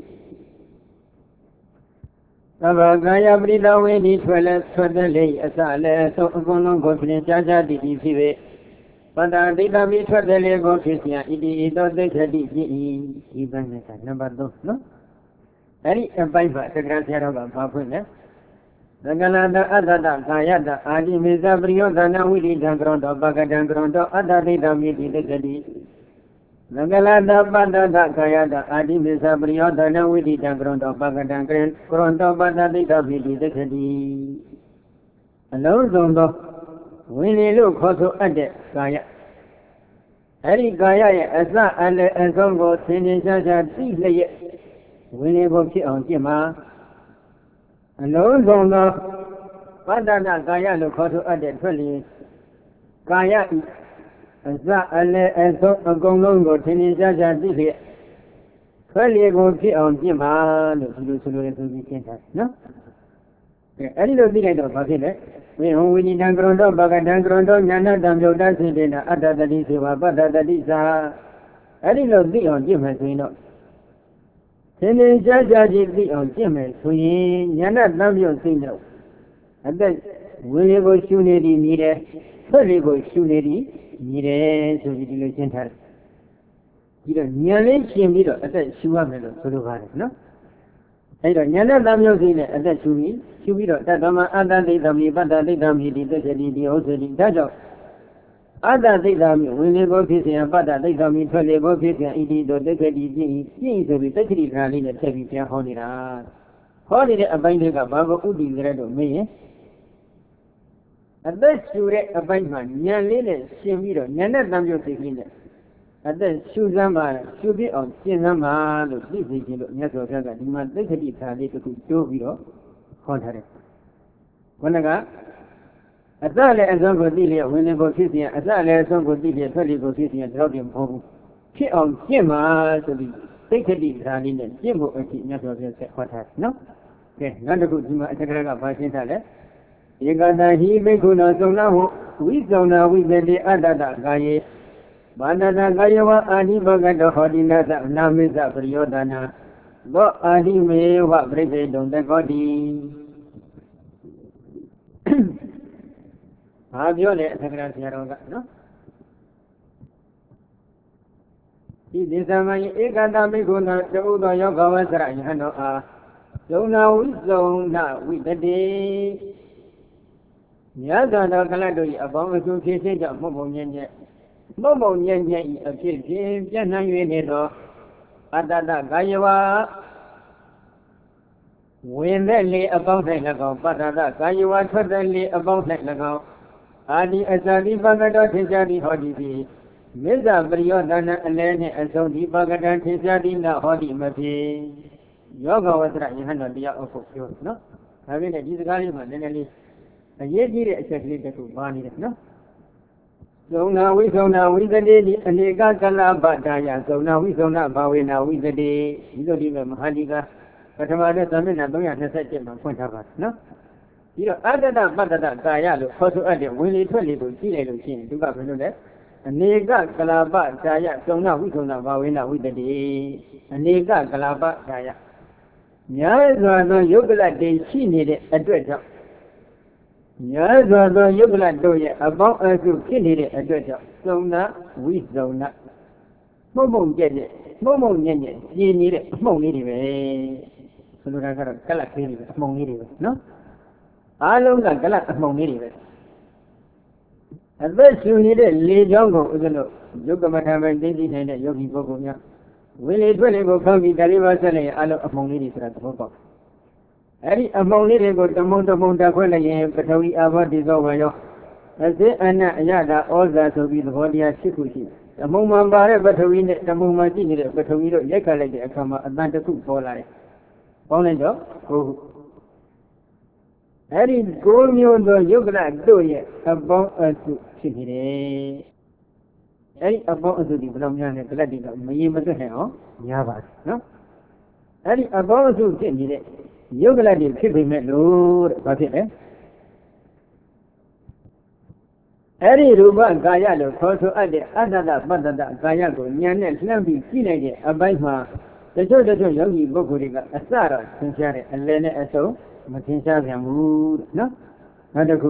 A: Baba Gaya Brida Vedi, twelve, twenty, as I let so golden go to the Jaja did here. But I did not meet for the Lego Christian, idiot, the Caddy, even at number two, no? Any a bible, the Grand Sarah Papa. The Galada Adada, Kayada, Adi Mizabrio, the Nawili Dangrondo, Bagadangrondo, Adadi Damidi, the Gadi. The Galada Badada, Kayada, Adi Mizabrio, the Nawili Dangrondo, Bagadangren, Grondo, Badadi Damidi, the Gadi. Alone, Zondo, Winnie look also at it, Kaya. Harry Kaya, as that and Zongo, Sinin Jaja, see, Winnie will sit on Jima. Alone on the Badana Gaya look to add it fully. Gaya as that and so a gongo tennis as I did it. Fully go sit on Jima, to be cancer, no? A little bit of Basile. We only need Dangrondo, Bagadangrondo, Nana, Damjo, dancing in other than this, but that is a little bit on Jim as we know. Sending Jaji on Jimmy, Swing, Yana Namio Signal. And then, will you go shooting needed? Fully go shooting needed to be the center. You don't nearly see me at that Shuamelo, so do I, no? အဲ့တော့ဉာဏ်နဲ့သံယုတ်စီနဲ့အသက်ရှူပြီးရှူပြီးတော့တတ္တမအတ္တသိတ္တမိပတ္တသိတ္တမိဒီသက်ချတိဒီဟုတ်စေဒီဒါကြောင့်အတ္တသိတ္တမိဝင်လေကိုဖြစ်စဉ်ပတ္တသိတ္တမိထွက်လေကိုဖြစ်စဉ်ဣတိတို့သက်ချတိပြည့်ပြည့်ဆိုပြီးသက်ချတိခါလေးနဲ့ထည့်ပြီးပြန်ဟောနေတာဟောနေတဲ့အပိုင်းတွေကဘာကိုဥတည်ကြတဲ့တော့မင်းရင်အသက်ရှူတဲ့အပိုင်းမှာဉာဏ်လေးနဲ့ရှင်းပြီးတော့ဉာဏ်နဲ့သံယုတ်စိတ်ကလေးနဲ့အသက်ရှူစမ်းပါရှူပြအောင်ရှင်းစမ်းပါလို့သိသိချင်းလို့မြတ်စွာဘုရားကဒီမှာသိက္ခတိသာလေးတစ်ခုတိုးပြီးတော့ဟောထားတယ်။ခေါင်းကအစလည်းအစွမ်းကိုသိလျက်ဝင်လေကိုဖြစ်စီရင်အစလည်းအစွမ်းကိုသိလျက်ထွက်လေကိုဖြစ်စီရင်တော့တယ်မဟုတ်ဘူး။ဖြစ်အောင်ရှင်းပါဆိုပြီးသိက္ခတိသာလေးနဲ့ရှင်းဖို့အဖြစ်မြတ်စွာဘုရားဆက်ဟောထားတယ်နော်။ကဲနောက်တစ်ခုဒီမှာအတ္တကရကဘာရှင်းထားလဲ။ဧကတဟိဘိက္ခုနောသုံးနာဟုဝိဇုံနာဝိသတိအတ္တတကာယေဘာနတကာယဝအာဒီဘဂတောဟောတိနသနာမိသပရိယောဒနာသောအာဒီမေဝပြိသေတုံတကောတိဘာပြောလဲအထက်ကရာဆရာတော်ကနော်ဒီဒေသမယဧကတမိကုဏတဥသောယောဂဝဆရယဟန်တော်အားဇုံနာဝိဇုံနာဝိတတိမြတ်စွာဘုရားကလတ်တို့၏အပေါင်းအစုံဖြစ်ခြင်းကြောင့်မှုပုံမြင့်မြတ်မုံမုံညံ့ညံ့ဤအဖြစ်ဖြင့်ပြန့်နှံ့၍နေသောအတ္တတကာယဝဝင်တဲ့လေအပေါင်း၌၎င်းပတ္တတကာယဝထွက်တဲ့လေအပေါင်း၌၎င်းအာဒီအစာဒီပကတောထင်ရှားသည်ဟောဒီသည်မေဇပရိယောဒနာအလဲနှင့်အဆုံးဒီပကတံထင်ရှားသည်နဟောဒီမဖြစ်ယောဂဝဆရယဟန်တော်တရားအဖို့ပြောနော်ဒါပေမဲ့ဒီစကားလေးမှာနည်းနည်းလေးအရေးကြီးတဲ့အချက်ကလေးတစ်ခုပါနေတယ်နော်သုံနာဝိသုံနာဝိသတိဒီအနေကကလပတာယသုံနာဝိသုံနာဘာဝေနာဝိသတိဒီလိုဒီမဲ့မဟာဒီကပထမတဲ့သမဏသုံးရာနှစ်ဆယ့်ကျက်မှာဖွင့်ထားပါနော်ပြီးတော့အတ္တတပတ္တတကာယလို့ခေါ်ဆိုအပ်တဲ့ဝင်လေထွက်လေကိုကြည့်လိုက်လို့ရှိရင်သူကဘယ်လိုလဲအနေကကလပတာယသုံနာဝိသုံနာဘာဝေနာဝိသတိအနေကကလပတာယများစွာသောယုတ်ကလတေရှိနေတဲ့အတွက်ကြောင့်များစွာသောယုတ်ကလတို့ရဲ့အပေါင်းအစုဖြစ်နေတဲ့အတွက်ကြောင့်သုံနာဝိသုံနာမှုံမှုံကြက်ကြက်မှုံမှုံညက်ညက်ပြင်းနေတဲ့အမှုံလေးတွေပဲဆိုလိုတာကတော့ကလတ်သေးတွေပဲအမှုံလေးတွေပဲနော်အားလုံးကကလတ်အမှုံလေးတွေပဲအသက်ရှူနေတဲ့လေကြောင်းကိုဥဒလို့ယုတ်ကမထံပဲသိသိနိုင်တဲ့ယောဂီပုဂ္ဂိုလ်များဝင်လေထွက်လေကိုခောက်ပြီးဒါလေးပါဆက်လိုက်ရင်အားလုံးအမှုံလေးတွေဆိုတာသဘောပေါက်အဲ့ဒီအမှုံလေးတွေကိုတမုံတမုံတက်ခွဲလိုက်ရင်ပထဝီအာဘောတိသောဝရောအစေအနအယတာဩဇာဆိုပြီးသဘောတရားရှိခုရှိတမုံမှန်ပါတဲ့ပထဝီနဲ့တမုံမှရှိနေတဲ့ပထဝီတို့ရိုက်ခတ်လိုက်တဲ့အခါမှာအတန်တစ်ခုပေါ်လာတယ်ပေါင်းလိုက်တော့ဟုတ်အဲ့ဒီကိုးမျိုးသောယုတ်ကလတို့ရဲ့အပေါင်းအစုဖြစ်နေတယ်အဲ့ဒီအပေါင်းအစုဒီဘယ်လိုများလဲကလတ်တွေကမရေမသွက်နိုင်အောင်များပါတယ်နော်အဲ့ဒီအပေါင်းအစုဖြစ်နေတဲ့ယုတ်ကလတ်တွေဖြစ်ပေမဲ့လို့တဲ့ဘာဖြစ်လဲအဲ့ဒီရူပကာယလို့ခေါ်ဆိုအပ်တဲ့အတ္တတပတ္တတကာယကိုဉာဏ်နဲ့လှမ်းပြီးကြည့်လိုက်တဲ့အပိုင်းမှာတချို့တချို့ယောဂီပုဂ္ဂိုလ်တွေကအစတော့သင်ရှားတယ်အလယ်နဲ့အဆုံးမသင်ရှားပြန်ဘူးတဲ့နော်နောက်တစ်ခု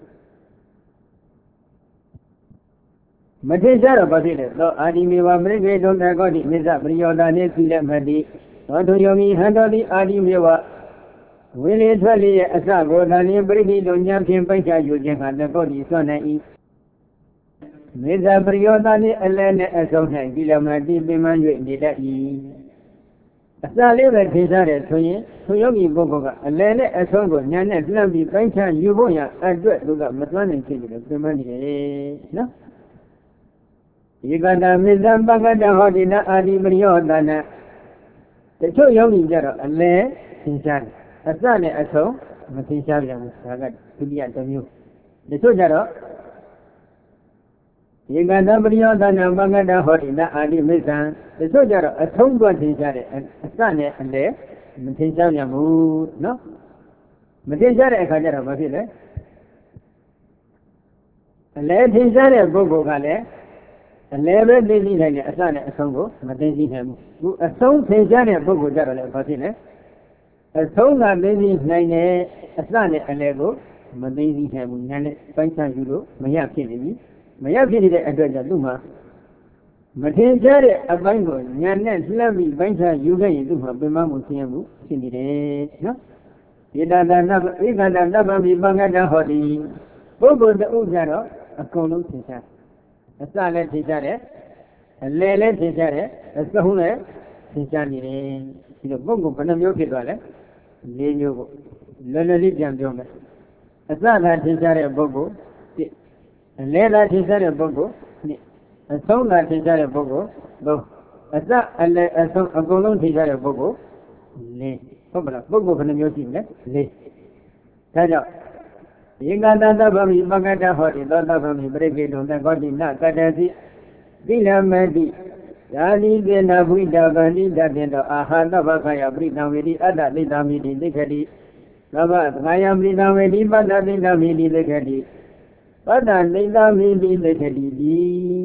A: မသင်ရှားတော့ဘာဖြစ်လဲသောအာဒီမေဝမရိကေဒုံတကောတိမေဇပရိယောဒာနေသီလမတိသောထုယောမီဟန္တောတိအာဒီမေဝဝိလေထွက်လေရဲ့အစကိုသာလျှင်ပရိတိတို့ဉာဏ်ဖြင့်ပိုက်ချယူခြင်းဟာတကောတိစွန့်နိုင်၏မေဇပရိယောဒာနေအလယ်နဲ့အဆုံး၌သီလမတိပင်မ၍နေတတ်၏အစလေးပဲထေထားတယ်ဆိုရင်သူယောဂီပုဂ္ဂိုလ်ကအလယ်နဲ့အဆုံးကိုညာနဲ့လှမ်းပြီးပိုင်းခြားယူဖို့ရအတွက်သူကမသွမ်းနိုင်ဖြစ်တယ်ပြင်မနေတယ်နော်ဒီကတမေဇံပကတဟောတိနာအာဒီပရိယောဒနာတချို့ယောဂီကြတော့အလယ်သင်ရှားတယ်အစနဲ့အဆုံးမသင်ရှားပြန်ဘူးဒါကဒုတိယတစ်မျိုးတချို့ကြတော့ဒီကတပရိယောဒနာပကတဟောတိနာအာဒီမေဇံတချို့ကြတော့အဆုံးသွားသင်ရှားတယ်အစနဲ့အလယ်မသင်ရှားပြန်ဘူးနော်မသင်ရှားတဲ့အခါကျတော့ဘာဖြစ်လဲအလယ်သင်ရှားတဲ့ပုဂ္ဂိုလ်ကလည်းအလယ်ပဲသိသိနိုင်တယ်အစနဲ့အဆုံးကိုမသိသိနိုင်ဘူးသူအဆုံးသင်ရှားတဲ့ပုဂ္ဂိုလ်ကြတော့လည်းဘာဖြစ်လဲအဆုံးကသိသိနိုင်တယ်အစနဲ့အလယ်ကိုမသိသိနိုင်ဘူးညာနဲ့ပိုင်းခြားယူလို့မရဖြစ်နေပြီမရဖြစ်နေတဲ့အတွက်ကြောင့်သူ့မှာမထင်ရှားတဲ့အပိုင်းကိုညာနဲ့လှမ်းပြီးပိုင်းခြားယူခဲ့ရင်သူ့မှာပင်မမှုဆင်းရဲမှုဖြစ်နေတယ်နော်ဧတတနဧကတတပ္ပမိပင်္ဂတဟောတိပုဂ္ဂိုလ်တဥကြတော့အကုန်လုံးထင်ရှားအစလည်းထင်ရှားတယ်အလယ်လည်းထင်ရှားတယ်အဆုံးလည်းထင်ရှားနေတယ်ဒီလိုပုဂ္ဂိုလ်ဘယ်နှမျိုးဖြစ်သွားလဲ၄မျိုးကိုလွယ်လွယ်လေးပြန်ပြောမယ်အစသာထင်ရှားတဲ့ပုဂ္ဂိုလ်တစ်အလယ်သာထင်ရှားတဲ့ပုဂ္ဂိုလ်နှစ်အဆုံးသာထင်ရှားတဲ့ပုဂ္ဂိုလ်သုံးအစအလယ်အဆုံးအကုန်လုံးထင်ရှားတဲ့ပုဂ္ဂိုလ်လေးဟုတ်ပါလားပုဂ္ဂိုလ်ဘယ်နှမျိုးရှိမလဲလေးဒါကြောင့်ဧကတတပ္ပမိပင်္ဂတဟောတိသောတပ္ပမိပရိကေတုံသကောတိနကတ္တစီသီလမတိယာတိတေနဘုဒ္ဓဗန္တိတတေတောအာဟာတဗ္ဗခယပရိသံဝေတိအတ္တသိတ္တမိတိသိက္ခတိသဗ္ဗသခယပရိသံဝေတိပတ္တသိတ္တမိတိသိက္ခတိပတ္တသိတ္တမိတိသိက္ခတိဒီ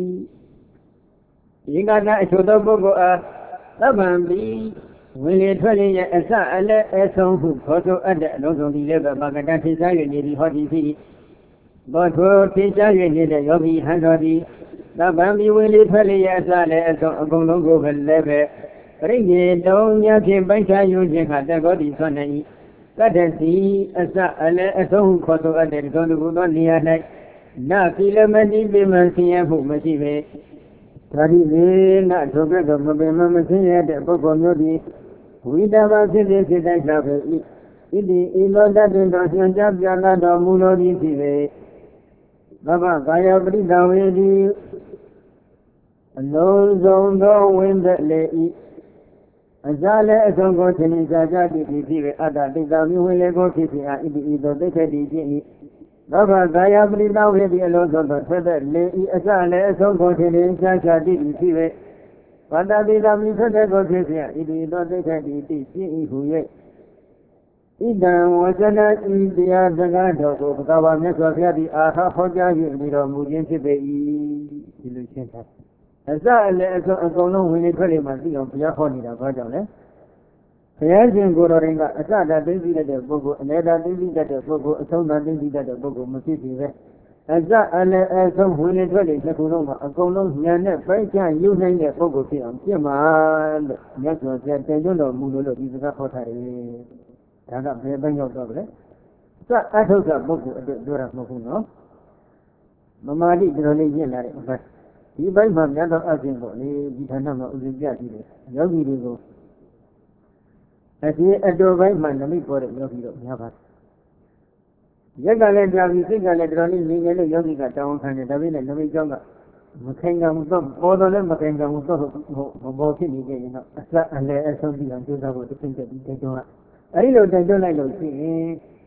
A: ဧကတအချို့သောပုဂ္ဂိုလ်အားသဗ္ဗံပိဝင်လေထွက်လေရဲ့အစအလယ်အဆုံးဟုခေါ်ဆိုအပ်တဲ့အလုံးစုံဒီလည်းပဲဘာကတထိစား၍နေပြီးဟောဒီဖြစ်ဘောထိုထိစား၍နေတဲ့ယောဂီဟန်တော်သည်သဗ္ဗံပိဝင်လေထွက်လေရဲ့အစလည်းအဆုံးအကုန်လုံးကိုပဲလည်းပဲပရိသေတုံများဖြင့်ပိုင်းခြားယူခြင်းခါတကောတိဆွမ်းနေ၏ကတ္တစီအစအလယ်အဆုံးဟုခေါ်ဆိုအပ်တဲ့သုံးခုသောနေရာ၌နကိလမတိပိမံဆင်းရဲမှုမရှိပေဒါဒီလေနထိုကဲ့သို့မပင်မမဆင်းရဲတဲ့ပုဂ္ဂိုလ်မျိုးသည်ဝိတမဖြစ်ဖြစ်ဖြစ်တိုင်းသာပဲဤဣတိဤလောတတင်တော်ညွှန်ကြားပြလာတော်မူလိုသည်ဖြစ်ပေသဗ္ဗကာယပရိသဝေတိအလုံးစုံသောဝိသက်လေဤအစလည်းအဆုံးကိုသင်္ကြန်ကြတိဖြစ်ပေအတ္တတိတ္တမိဝင်လေကိုဖြစ်ဖြစ်အားဣတိဤသို့သိက္ခတိဖြစ်၏သဗ္ဗကာယပရိသဝေတိအလုံးစုံသောထွက်သက်လေဤအစလည်းအဆုံးကိုသင်္ကြန်ကြတိဖြစ်ပေဝတ္တတိတမိထွက်တဲ့ကိုဖြစ်เสียဣတိတောသိက္ခတိတိဖြစ်၏ဟူ၍ဣဒံဝဇနဤတရားစကားတော်ကိုဘဂဝါမြတ်စွာဘုရားသည်အာဟဟောကြား၍ပြီးတော်မူခြင်းဖြစ်ပေ၏ဒီလိုရှင်းထားအစအလည်းအဆုံးအကုန်လုံးဝင်လေထွက်လေမှသိအောင်ဘုရားဟောနေတာဘာကြောင့်လဲဘုရားရှင်ကိုယ်တော်ရင်ကအစတာသိသိတတ်တဲ့ပုဂ္ဂိုလ်အလယ်တာသိသိတတ်တဲ့ပုဂ္ဂိုလ်အဆုံးတာသိသိတတ်တဲ့ပုဂ္ဂိုလ်မရှိသေးပဲအစအလည်းအဆုံးဝင်လေထွက်လေတစ်ခုလုံးမှာအကုန်လုံးဉာဏ်နဲ့ပိုင်းခြားယူနိုင်တဲ့ပုဂ္ဂိုလ်ဖြစ်အောင်ပြင့်မှာလို့မြတ်စွာဘုရားတင်ကြွတော်မူလို့ဒီစကားဟောထားတယ်ဒါကဘယ်ပိုင်းရောက်တော့လဲစအထုကပုဂ္ဂိုလ်အတွက်ပြောတာမဟုတ်ဘူးနော်မမာတိတော်လေးရှင်းလာတဲ့အပိုင်းဒီဘက်မှာမြတ်တော်အရှင်ကိုလေဒီဌာနမှာဥစဉ်ပြကြည့်တယ်ယောဂီတွေကိုအဒီအတော်ပိုင်းမှာနမိတ်ပေါ်တဲ့ယောဂီတို့များပါတယ်ရက်ကလည်းကြာပြီစိတ်ကလည်းတော်လေးနေငယ်လို့ယောဂီကတောင်းခံတယ်ဒါပေမဲ့နမိတ်ကြောင့်ကမခိုင်ခံမှုတော့ပေါ်တော့လည်းမခိုင်ခံမှုတော့မပေါ်ဖြစ်နေကြရင်တော့အစအလယ်အဆုံးပြီးအောင်ကြိုးစားဖို့တစ်ဆင့်တက်ပြီးတိုက်တွန်းလိုက်အဲဒီလိုတိုက်တွန်းလိုက်လို့ရှိရင်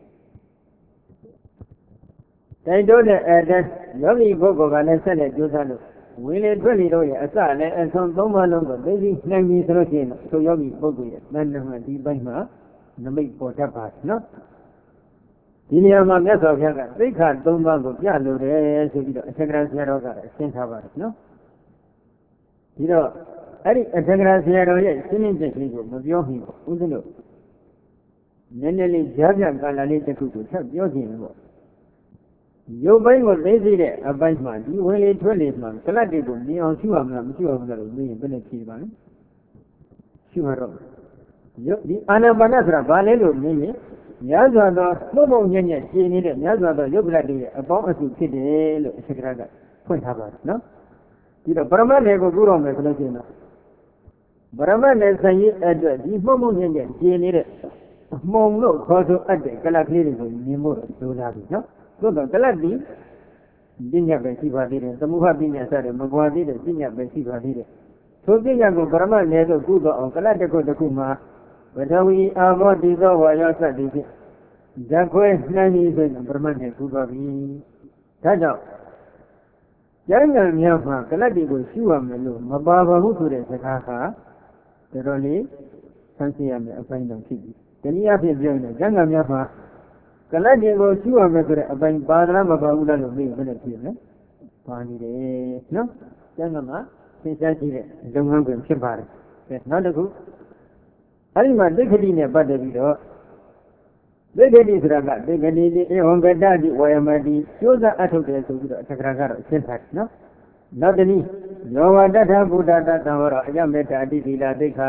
A: တိုက်တွန်းတဲ့အတိုင်းယောဂီပုဂ္ဂိုလ်ကလည်းဆက်လက်ကြိုးစားလို့ဝင်လေထွက်လေတော့ရဲ့အစလည်းအဆုံးသုံးပါးလုံးကိုသိသိနိုင်ပြီဆိုလို့ရှိရင်ဆိုယောဂီပုဂ္ဂိုလ်ရဲ့တဏ္ဍမှာဒီဘက်မှာနမိတ်ပေါ်တတ်ပါတယ်နော်ဒီနေရာမှာမြတ်စွာဘုရားကသိက္ခာသုံးပါးကိုပြလို့တယ်ဆိုပြီးတော့အထက်ကရာဆရာတော်ကအရှင်းထားပါတယ်နော်ဒီတော့အဲ့ဒီအထက်ကရာဆရာတော်ရဲ့ရှင်းလင်းချက်ကလေးကိုမပြောမိဘူးဦးဇင်းတို့နည်းနည်းလေးကြားပြကာလလေးတစ်ခုကိုဆက်ပြောခြင်းပေါ့ရုပ်ပိုင်းကိုသိသိတဲ့အပိုင်းမှာဒီဝင်လေထွက်လေမှာကလတ်တွေကိုမြင်အောင်ရှုရမလားမရှုရဘူးလားလို့မေးရင်ဘယ်နဲ့ဖြေပါလဲရှုရတော့ရုပ်ဒီအာနာပါနဆိုတာဘာလဲလို့မေးရင်များစွာသောမှုမှုညံ့ညံ့ရှင်းနေတဲ့များစွာသောရုပ်ကလတ်တွေရဲ့အပေါင်းအစုဖြစ်တယ်လို့အစကရကဖွင့်ထားပါတယ်နော်ဒီတော့ပရမတ်နယ်ကိုကူတော်မယ်ဆိုလို့ရှိရင်တော့ပရမတ်နယ်ဆိုင်ရဲ့အတွက်ဒီမှုမှုညံ့ညံ့ရှင်းနေတဲ့အမှုံလို့ခေါ်ဆိုအပ်တဲ့ကလတ်ကလေးတွေကိုမြင်ဖို့လိုလားပြီနော်သို့တော့ကလတ်ဒီပညာပဲရှိပါသေးတယ်သမုဟပညာစတဲ့မကွာသေးတဲ့ပညာပဲရှိပါသေးတယ်ထိုပညာကိုပရမတ်နယ်သို့ကူတော်အောင်ကလတ်တစ်ခုတစ်ခုမှာဝတဝီအာဘောတိသောဝါယောစသည်ဖြင့်ဇက်ခွဲနှမ်းပြီးဆိုရင်ပရမတ်နယ်ကူတော်ပြီဒါကြောင့်ကျမ်းဂန်များမှာကလတ်တွေကိုရှုရမယ်လို့မပါပါဘူးဆိုတဲ့စကားကတော်တော်လေးဆန်းစစ်ရမယ်အပိုင်းတော်ဖြစ်ပြီတနည်းအားဖြင့်ပြောရင်ကျမ်းဂန်များမှာကလတ်တွေကိုရှုရမယ်ဆိုတဲ့အပိုင်းပါဒနာမပါဘူးလားလို့မေးရင်ဘယ်နဲ့ဖြစ်လဲပါနေတယ်နော်ကျမ်းဂန်မှာသင်ကြားကြည့်တဲ့လုပ်ငန်းခွင်ဖြစ်ပါတယ်နောက်တစ်ခုအဲဒီမှာဒိဋ္ဌိနဲ့ပတ်သက်ပြီးတော့ဒိဋ္ဌိဆိုတာကဒိဋ္ဌိတိဧဝံကတ္တိဝယမတိကျိုးစားအထုတ်တယ်ဆိုပြီးတော့အထက်ကရာကတော့ရှင်းထားတယ်နော်နောက်တနည်းယောဝတ္ထဗုဒ္ဓတသံဝရအယမေတ္တာအတိသီလဒိဋ္ဌာ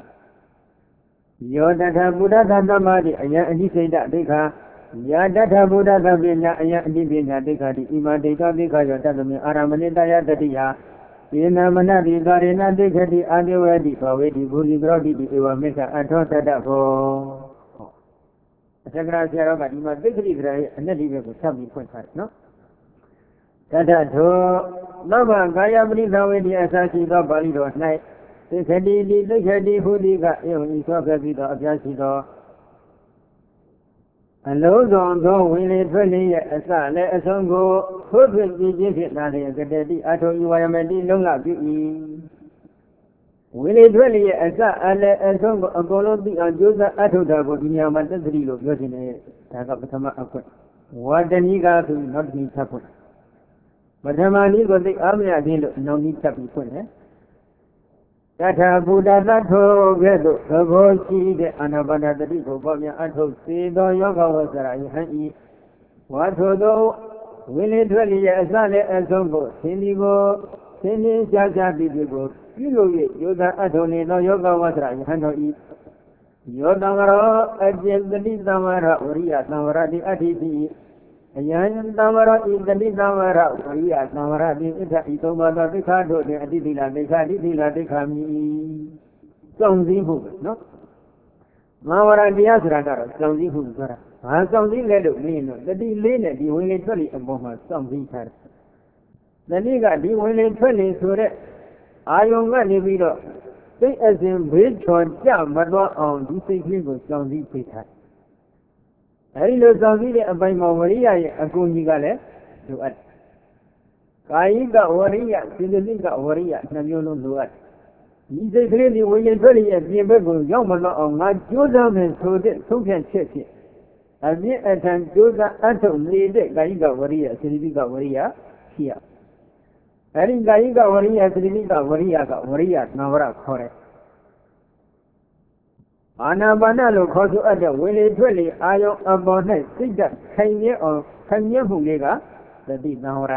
A: ယောတ္ထဗုဒ္ဓတသမ္မာတိအယံအနိစိတဒိဋ္ဌာယာတ္ထဗုဒ္ဓတပညာအယံအနိပညာဒိဋ္ဌာတိဣမဒိဋ္ဌာဒိဋ္ဌာယောတတမေအာရမဏိတယတတိယယေနမနတိကာရေနဒိဋ္ဌတိအာဒေဝတိဘဝေတိဘူလီကရောတိဧဝမေကအထောတတ္တဘောအသက်ကရာဆရာတော်ကဒီမှာသိက္ခတိကရာရဲ့အနက်ဒီဘက်ကိုဆက်ပြီးဖွင့်ထားတယ်နော်တတ္တထောသောဗကာယပရိသဝေတိအစာရှိသောပါဠိတော်၌သိက္ခတိတိသိက္ခတိဟူသည်ကဧဝံဤသောကပြီးသောအပြားရှိသောအလုံးစုံသောဝင်လေထွက်လေရဲ့အစလည်းအဆုံးကိုထိုးထွင်းကြည့်ခြင်းဖြင့်သာလျှင်ကတတိအထောဤဝါယမတိလုံးလပြု၏ဝင်လေထွက်လေရဲ့အစအလည်းအဆုံးကိုအကုန်လုံးသိအောင်ကြိုးစားအထောတာကိုဒီညမှာသက်သတိလို့ပြောခြင်းနဲ့ဒါကပထမအခွင့်ဝါတဏိကဆိုနောက်တစ်နည်းထပ်ဖွင့်ပထမနည်းကိုသိအားမရသေးလို့နောက်နည်းထပ်ပြီးဖွင့်တယ်တထဗုဒ္ဓသတ္ထောကဲ့သို့သဘောရှိတဲ့အာနာပါနသတိကိုပေါ်များအထုတ်စေသောယောဂဝဆရာယဟန်ဤဝါထိုသောဝိလေထွက်လျက်အစလည်းအဆုံးကိုသင်ဒီကိုသင်ဒီရှားရှားပြီးပြီးကိုပြုလို့၍ယောဂအထုတ်နေသောယောဂဝဆရာယဟန်တော်ဤယောတံရောအကျဉ်တတိသမရဝရိယသံဝရတိအဋ္ဌိတိအယံသံဝရဤတတိသံဝရဝရိယသံဝရတိဣဋ္ဌဤသုံးပါးသောဒိဋ္ဌာတို့တွင်အတိတိလဒိဋ္ဌာတိတိလဒိဋ္ဌာမိစောင့်စည်းမှုပဲနော်သံဝရတရားဆိုတာကတော့စောင့်စည်းမှုဆိုတာဘာစောင့်စည်းလဲလို့မင်းတို့တတိလေးနဲ့ဒီဝင်လေထွက်လေအပေါ်မှာစောင့်စည်းထားတယ်တတိကဒီဝင်လေထွက်လေဆိုတဲ့အာယုံကနေပြီးတော့စိတ်အစဉ်ဘေးချော်ကြမသွားအောင်ဒီစိတ်ကလေးကိုစောင့်စည်းပေးထားအဲဒီလိုစောင့်စည်းတဲ့အပိုင်းမှာဝရိယရဲ့အကူအညီကလည်းလိုအပ်တယ်။ကာယိကဝရိယစေတသိကဝရိယနှမျိုးလုံးလိုအပ်တယ်။ဒီစိတ်ကလေးဒီဝိညာဉ်ထွက်ရဲ့ပြင်ဘက်ကိုရောက်မလို့အောင်ငါကြိုးစားမယ်ဆိုတဲ့သုံးဖြတ်ချက်ဖြင့်အမြင့်အထံကြိုးစားအထုတ်နေတဲ့ကာယိကဝရိယစေတသိကဝရိယဖြစ်ရ။အဲဒီကာယိကဝရိယစေတသိကဝရိယကဝရိယနဝရခေါ်တယ်အာနာပါနလို့ခေါ်ဆိုအပ်တဲ့ဝင်လေထွက်လေအာယုံအပေါ်၌စိတ်ဓာတ်ခိုင်မြဲအောင်ခိုင်မြဲမှုလေးကသတိသံဝရ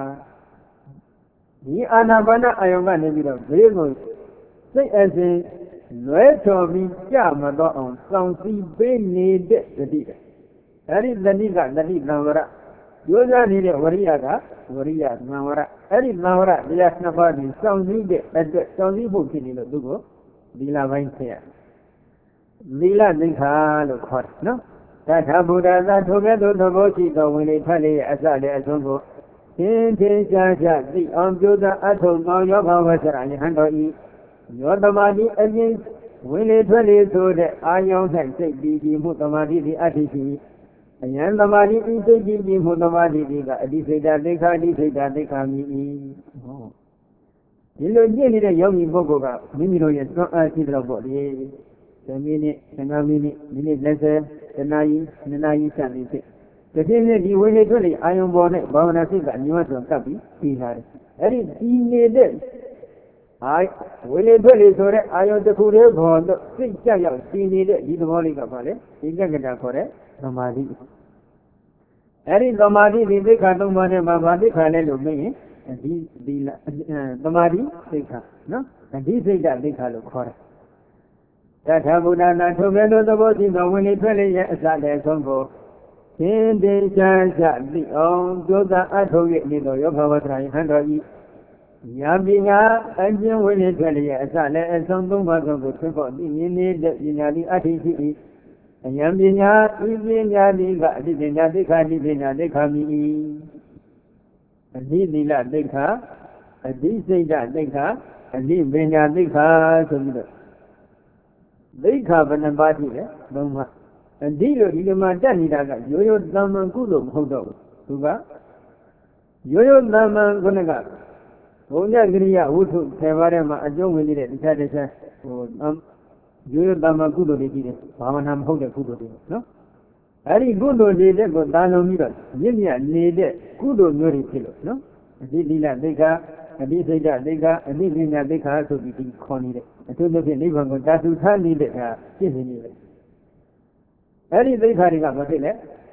A: ဒီအာနာပါနအာယုံကနေပြီးတော့ဘေးကိုစိတ်အစဉ်လွဲချော်ပြီးကြမတော့အောင်စောင့်စည်းပေးနေတဲ့သတိအဲဒီသတိကသတိသံဝရယောဇာနေတဲ့ဝရိယကဝရိယသံဝရအဲဒီသံဝရတရားနှစ်ပါးကိုစောင့်စည်းတဲ့အတွက်စောင့်စည်းဖို့ဖြစ်နေလို့သူကိုဒီလပိုင်းထည့်ရသီလသိက္ခာလို့ခေါ်တယ်နော်တထဗုဒ္ဓသာထိုကဲ့သို့သဘောရှိသောဝင်လေထွက်လေအစလည်းအဆုံးကိုသင်ထင်ရှားရှားသိအောင်ကြိုးစားအထောက်အောင်ယောဂဝဆရာယဟန်တော်ဤယောသမာတိအရင်ဝင်လေထွက်လေဆိုတဲ့အာယုံ၌စိတ်တည်ကြည်မှုသမာဓိသည်အဋ္ဌိရှိအယံသမာဓိဤစိတ်တည်ကြည်မှုသမာဓိသည်ကအဓိစိတ်တာသိက္ခာအဓိစိတ်တာသိက္ခာမိ၏ဒီလိုကြည့်နေတဲ့ယောဂီပုဂ္ဂိုလ်ကမိမိတို့ရဲ့သွန်အားရှိတဲ့ပေါ့လေဆယ်မိနစ်ဆယ်ငါးမိနစ်မိနစ်လက်ဆယ်တနာရီနှစ်နာရီစသည်ဖြင့်ဒီဖြစ်ဖြစ်ဒီဝိလေထွက်လေအာယုံပေါ်နဲ့ဘာဝနာစိတ်ကအညွှန်းဆိုကပ်ပြီးပြီးလာတယ်အဲ့ဒီဒီနေတဲ့အာဝိလေထွက်လေဆိုတဲ့အာယုံတစ်ခုတည်းပေါ်တော့စိတ်ကြရောက်ဒီနေတဲ့ဒီသဘောလေးကပါလေဒီကကတာခေါ်တဲ့သမာဓိအဲ့ဒီသမာဓိဒီသိက္ခာသုံးပါးနဲ့မှာဗာသိက္ခာလဲလို့မင်းရင်ဒီဒီသမာဓိသိက္ခာနော်ဒီစိတ်ဓာတ်သိက္ခာလို့ခေါ်တယ်တထဗုဒ္ဓနာထိုကဲ့သို့သဘောရှိသောဝင်လေထွက်လေရဲ့အစတဲ့အဆုံးကိုသင်တေချာချသိအောင်ကြိုးစားအထောက်၍နေသောယောဂဝဆရာယဟန်တော်ဤညာပညာအကျဉ်းဝင်လေထွက်လေရဲ့အစလည်းအဆုံးသုံးပါးဆုံးကိုထွန်းပေါ်သိမြင်နေတဲ့ပညာသည်အဋ္ဌိရှိ၏အယံပညာဤပညာသည်ကအတိပညာသိက္ခာတိပညာသိက္ခာမိ၏အဓိသီလသိက္ခာအဓိစိတ်ဓာတ်သိက္ခာအဓိပညာသိက္ခာဆိုပြီးတော့သိက္ခာဘယ်နှပါးရှိလဲသုံးပါးအဓိလို့ဒီမှာတက်နေတာကရိုးရိုးသမ္မန်ကုလို့မဟုတ်တော့ဘူးသူကရိုးရိုးသမ္မန်ခုနကဘုံညကရိယာဝုထုဆယ်ပါးထဲမှာအကျုံးဝင်နေတဲ့တခြားတခြားဟိုရိုးရိုးသမ္မန်ကုလို့တွေရှိတယ်ဘာဝနာမဟုတ်တဲ့ကုလို့တွေနော်အဲ့ဒီကုလို့တွေကိုတာလုံးပြီးတော့မြင့်မြတ်နေတဲ့ကုလို့မျိုးတွေဖြစ်လို့နော်အဓိသီလသိက္ခာအဓိစိတ်ဓာတ်သိက္ခာအဓိပညာသိက္ခာဆိုပြီးဒီခေါ်နေတယ်အထူးသဖြင့်နိဗ္ဗာန်ကိုတာသူထားနေတဲ့အခါဖြစ်နေနေတယ်အဲ့ဒီသိက္ခာတွေကဘာဖြစ်လဲ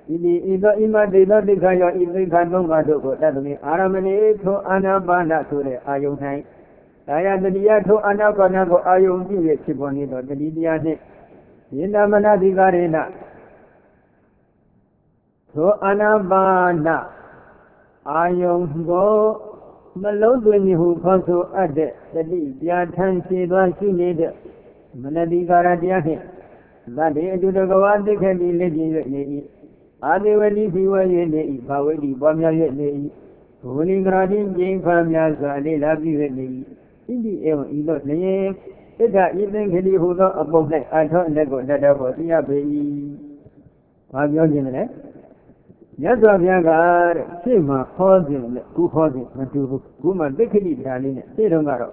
A: Ini itu iman tidak dikaya ini kandung kandung kota demi aramani itu anak bana sore ayung naik. Saya dia itu anak bana ko ayung dia ciponi itu jadi dia ni. Ini mana dikarena. So anak bana ayung go malu dunia hu kasu ada jadi dia tansi dua sini dia mana dikarena dia ni. Tadi itu kawan dekat di lagi ni. Adewali siwa yene bawali bamya yene holi gradin jing famya sale labi yene indi ewa ilo ne eda iden khali hudo apok nai atho ne ko dada bo tiya be ba pyo chin ne Yaswa bya ka de shit ma khaw sin ne ku khaw sin ma tu bu ku ma dikhili da li ne shit dong ka ro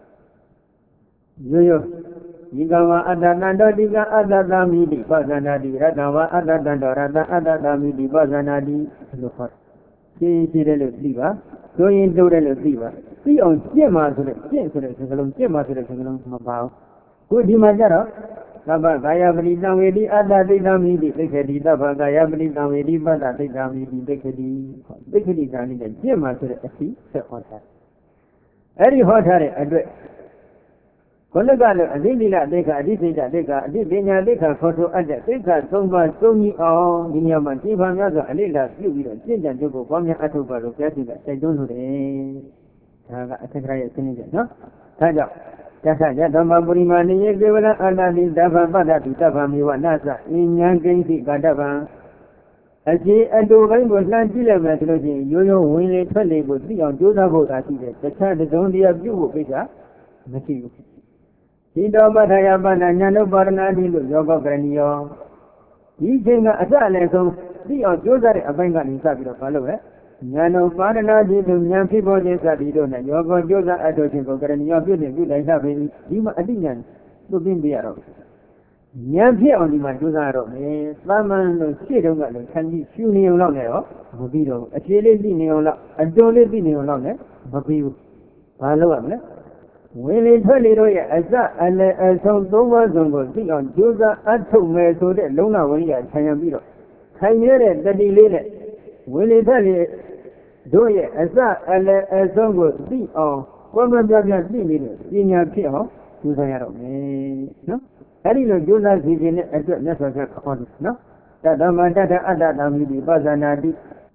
A: yo yo Jikawa ada nanda jika ada dami di pasanadi, radawa ada nanda rada ada dami di pasanadi, lupa. Si si dulu tiba, soin dulu tiba. Si on si masuk, si sudah sebelum si masuk sebelum mabau. Ku di mana ro? Kaba gaya beri dami ada di dami di dekedi, kaba gaya beri dami di pada di dami di dekedi, dekedi dami di si masuk si sehotar. Eri hotar ada. Kalau kalau ada lila deka, ada tidak deka, ada dunia deka foto ada deka semua semua orang dunia mati banyak tu ada lila juga jangan cukup banyak atau baru kita tidak saya dulu deh. Agak sekarang sini je, no? Saja, saja dalam beriman ini kebetulan ada di dalam pada di dalam miwan nasa ini yang kengsi kada bang. Aje aduh kan bukan tidak betul je. Yo yo wini terlebih buat yang jodoh buat asyik. Macam ada orang dia juga bisa macam. Tidak badaya badanya no barna di lu yoga keraniyo. Ini jenga asal lesung dia jodoh apa yang kau nisab itu kalau eh. Nyano barna di lu nyampi boleh sabi itu na yoga jodoh ada jenga keraniyo tu ni tu dah nisab ini. Lima adinya tu bimbi aro. Nyampi orang lima jodoh aro. Eh, selama lu siapa orang lu kanji siu ni orang le oh. Babi tu. Asyik ni ni orang, adol ni ni orang le. Babi tu. Kalau apa le? Wili thali ro ya asa ale asong thoma song ko thi aung josa athuk me so de long na wili ya chhan yan pi ro khai ne de tati le ne wili thali do ya asa ale asong ko thi aung kwa ma pya pya thi ni de pnya phit aung josa ya ro me no ari lo josa si chin ne atwat myat swa kha khaw ni no tatama tatta atta-dami di pasanadi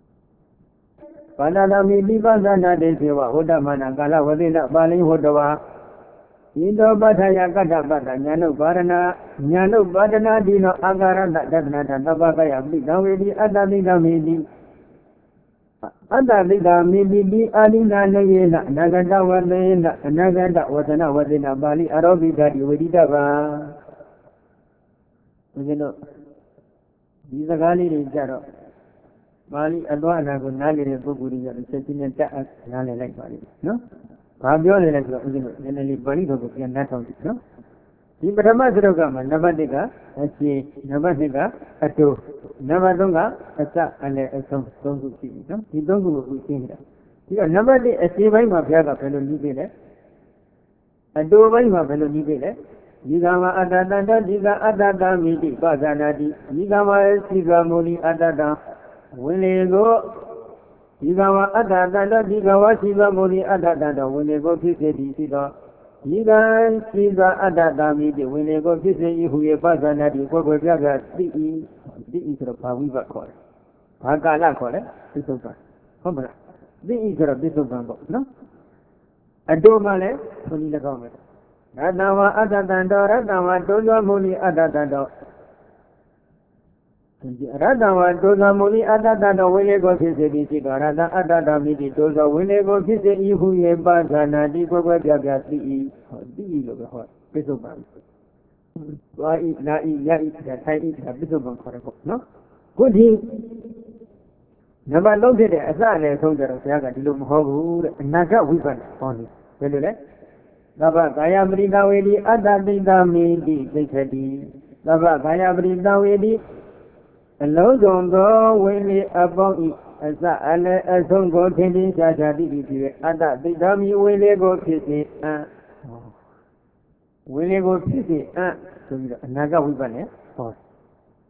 A: Panadami di pasana de sewa hoda mana kala wadina paling hodawa. Indo bataya kata bata nyano barana nyano badana dino agarana dadna dadaba kaya bli dawedi adami damedi. Adami damedi di alina nayena nagada wadena nagada wadana wadina bali arobi gadi wedida ba. Begino. Di sekali ni jaro. Bali adwa na ko nali re puguri ya se tin ta nali lai bali no ba pyo ne le so begino ne ne li bali ko ko pian na taw no di pathama sroka ma number one ka achi number two ka ato number three ka asa ale asong song su chi no di tong ku ko shing da di ka number one achi bai ma phya ka bhe lo ni pe le ato bai ma bhe lo ni pe le di ka ma adata di ka adata mi di pasana di di ka ma sika muli adata Wili go, jika wa ada tanda jika wa siba muli ada tanda wili go kisi di sida. Jika siba ada dami di wili go kisi ihu ye pasana di ko ko jaga di i di i sura pawi ba ko. Baka la ko le bisuba. Homra. Di i sura bisuba ko no. Ado ma le suni la ko me. Rada wa ada tanda rada wa dojo muli ada tanda Rada wa dosa muli adada da wile go kise di si rada adada mi di dosa wile go kise ihu ye basana di go go pya pya ti i di i lo ho piso ba wa i na i ya i da thai i da piso ba khore ko no ko di namba long phit de asa le song jaro bya ka di lo ma ho bu de anaga wipana ho ni be lo le naba kaya mrita we di adadita mi di dikhati naba kaya mrita we di Along the way, about it, as a song go tending Sajadi, and the dummy will go pity, will go pity, ah, so another weapon, eh?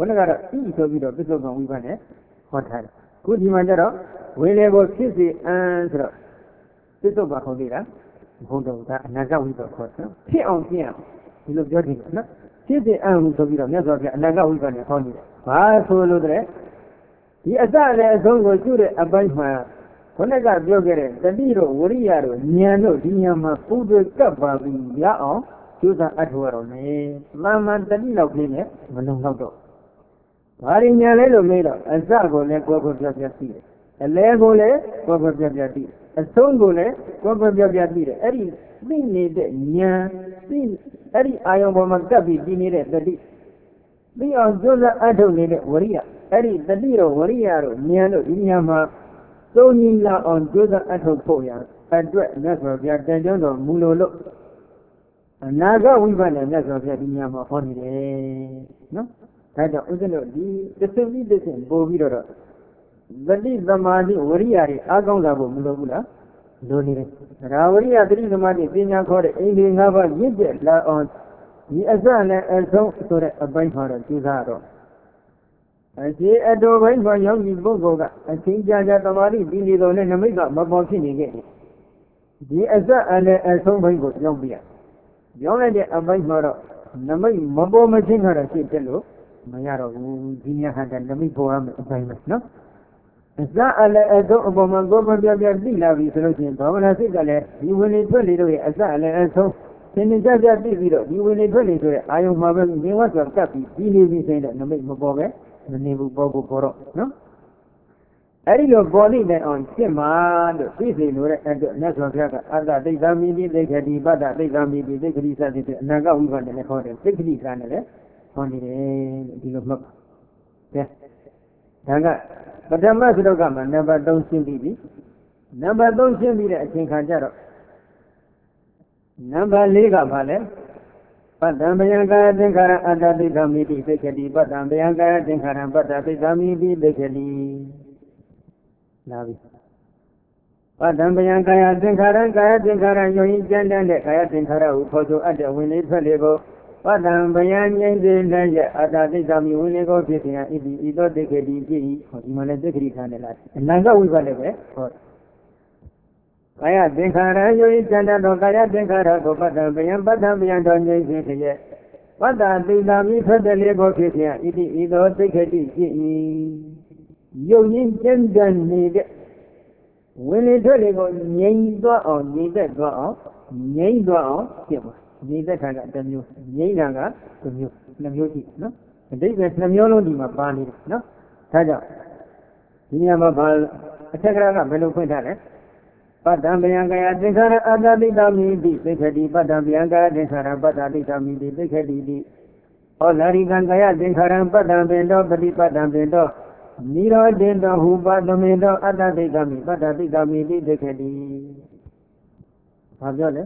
A: ခုနကတော့ဤဆိုပြီးတော့ပစ္စုပန်ဝိပဿနာဟောထားတယ်ခုဒီမှာကျတော့ဝိလေကိုဖြစ်စီအံဆိုတော့ပစ္စုပန်ခေါ်သေးတာဘုံတော်ကအနာဂတ်ဝိပဿနာခေါ်တယ်နော်ဖြစ်အောင်ဖြစ်အောင်ဒီလိုပြောတယ်နော်ဖြစ်စီအံဆိုပြီးတော့မြတ်စွာဘုရားအနာဂတ်ဝိပဿနာခေါ်နေတယ်ဘာဆိုလို့တဲ့ဒီအစလည်းအဆုံးကိုကျွတဲ့အပိုင်းမှာခုနကပြောခဲ့တဲ့တတိတို့ဝရိယတို့ဉာဏ်တို့ဒီဉာဏ်မှာပူတွေကပ်ပါပြီးရအောင်ကျိုးစားအထောက်ရတော့မယ်။မှန်မှန်တတိလောက်ပြင်းနဲ့မလုံလောက်တော့ဘာရဉာဏ်လဲလို့မေးတော့အစကိုလည်းကိုယ်ကိုယ်ပြပြသိတယ်။အလဲကိုလည်းကိုယ်ကိုယ်ပြပြသိတယ်။အဆုံးကိုလည်းကိုယ်ကိုယ်ပြပြသိတယ်။အဲ့ဒီသိနေတဲ့ဉာဏ်သိအဲ့ဒီအာယုံပေါ်မှာကပ်ပြီးပြီးနေတဲ့တတိသိအောင်ကျိုးစားအထောက်နေတဲ့ဝရိယအဲ့ဒီတတိတို့ဝရိယတို့ဉာဏ်တို့ဒီဉာဏ်မှာသုံးနည်းလောက်အောင်ကျိုးစားအထောက်ဖို့ရအတွက်မြတ်စွာဘုရားတန်ကြောင်းတော်မူလို့လို့အနာဂတ်ဝိပဿနာမြတ်စွာဘုရားဒီညမှာဟောနေတယ်နော်ဒါကြောင့်ဥစ္စလို့ဒီသစ္စာတိသစ္စာပို့ပြီးတော့သတိသမာဓိဝရိယတွေအားကောင်းလာဖို့မလိုဘူးလားလိုနေတယ်ဒါဝရိယသတိသမာဓိပညာခေါ်တဲ့အိန္ဒိ၅ပါးရင့်ကျက်လာအောင်ဒီအစနဲ့အဆုံးဆိုတဲ့အပိုင်းမှာတော့ကျူးစားတော့အခြေအတော်ပိုင်းမှာရောက်ဒီပုဂ္ဂိုလ်ကအချင်းကြာကြာသမာဓိပြီးနေတော့လည်းနမိတ်ကမပေါ်ဖြစ်နေခဲ့တယ်ဒီအစအနဲ့အဆုံးပိုင်းကိုကြောင်းပြရပြောင်းလိုက်တဲ့အပိုင်းမှာတော့နမိတ်မပေါ်မချင်းတော့ရှိတယ်လို့မရတော့ဘူးဒီညဟန်တဲ့နမိတ်ပေါ်ရမယ်အပိုင်းပဲနော်အစအလည်းအဆုံးအပေါ်မှာကိုယ်မပြပြသိလာပြီဆိုလို့ချင်းဘာဝနာစိတ်ကလည်းဒီဝင်လေထွက်လေတို့ရဲ့အစအလည်းအဆုံးသင်္ကြန်ကြသိပြီးတော့ဒီဝင်လေထွက်လေတို့ရဲ့အာယုံမှာပဲမြင်ဝတ်စွာကပ်ပြီးဒီနေပြီဆိုရင်နမိတ်မပေါ်ပဲမနေဘူးပေါ်ဖို့ပေါ်တော့နော်အဲ့ဒီလိုပေါ်လိမ့်နိုင်အောင်ရှင်းပါလို့သိစေလို့တဲ့အတွက်မြတ်စွာဘုရားကအတ္တသိက္ခာမိတိသိက္ခတိပတ္တသိက္ခာမိတိသိက္ခတိစသည်ဖြင့်အနာဂတ်ဝိပဿနာနဲ့ခေါ်တယ်သိက္ခတိကနဲ့လည်းဟောနေတယ်ဒီလိုမှတ်ပါကဲဒါကပထမစတုကမှာနံပါတ်သုံးရှင်းပြီးပြီနံပါတ်သုံးရှင်းပြီးတဲ့အချိန်ခါကျတော့နံပါတ်လေးကဘာလဲပတ္တံဘယံကာယသင်္ခါရအတ္တသိက္ခာမိတိသိက္ခတိပတ္တံဘယံကာယသင်္ခါရပတ္တသိက္ခာမိတိသိက္ခတိလာပြီပတ္တံဘယံကာယသင်္ခါရကာယသင်္ခါရယုံကြည်ကြမ်းတဲ့ကာယသင်္ခါရကိုခေါ်ဆိုအပ်တဲ့ဝင်လေထွက်လေကိုပတ္တံဘယံငြိမ့်စေလည်းရဲ့အတ္တသိက္ခာမိဝင်လေကိုဖြစ်ခြင်းအဣတိဤသောသိက္ခတိဖြစ်၏ဟောဒီမှာလည်းသိက္ခတိထားနေလားအနာဂတ်ဝိပဿနာပဲဟောကာယသင်္ခါရယုံကြည်ကြမ်းသောကာယသင်္ခါရကိုပတ္တံဘယံပတ္တံဘယံတော်ငြိမ့်စေလျက်ပတ္တသိက္ခာမိထွက်တဲ့လေကိုဖြစ်ခြင်းအဣတိဤသောသိက္ခတိဖြစ်၏ယုံကြည်ကြမ်းတဲ့နေတဲ့ဝင်လေထွက်လေကိုငြိမ်သွားအောင်ငြိမ်သက်သွားအောင်ငြိမ်သွားအောင်ဖြစ်ပါငြိမ်သက်တာကတစ်မျိုးငြိမ်တာကတစ်မျိုးနှစ်မျိုးရှိနော်အတိတ်ပဲနှစ်မျိုးလုံးဒီမှာပါနေတယ်နော်ဒါကြောင့်ဒီနေရာမှာဘာအထက်ကရာကဘယ်လိုဖွင့်ထားလဲပတ္တံဘယံကာယသင်္ခါရအတ္တသိက္ခာမိတိသိက္ခတိပတ္တံဘယံကာယသင်္ခါရပတ္တသိက္ခာမိတိသိက္ခတိတိဟောလာရိကံကာယသင်္ခါရပတ္တံပင်တော်ပฏิပတ္တံပင်တော်နိရောဓင်တောဟုပသမေတောအတ္တသိက္ခာမိပတ္တသိက္ခာမိတိသိက္ခတိဘာပြောလဲ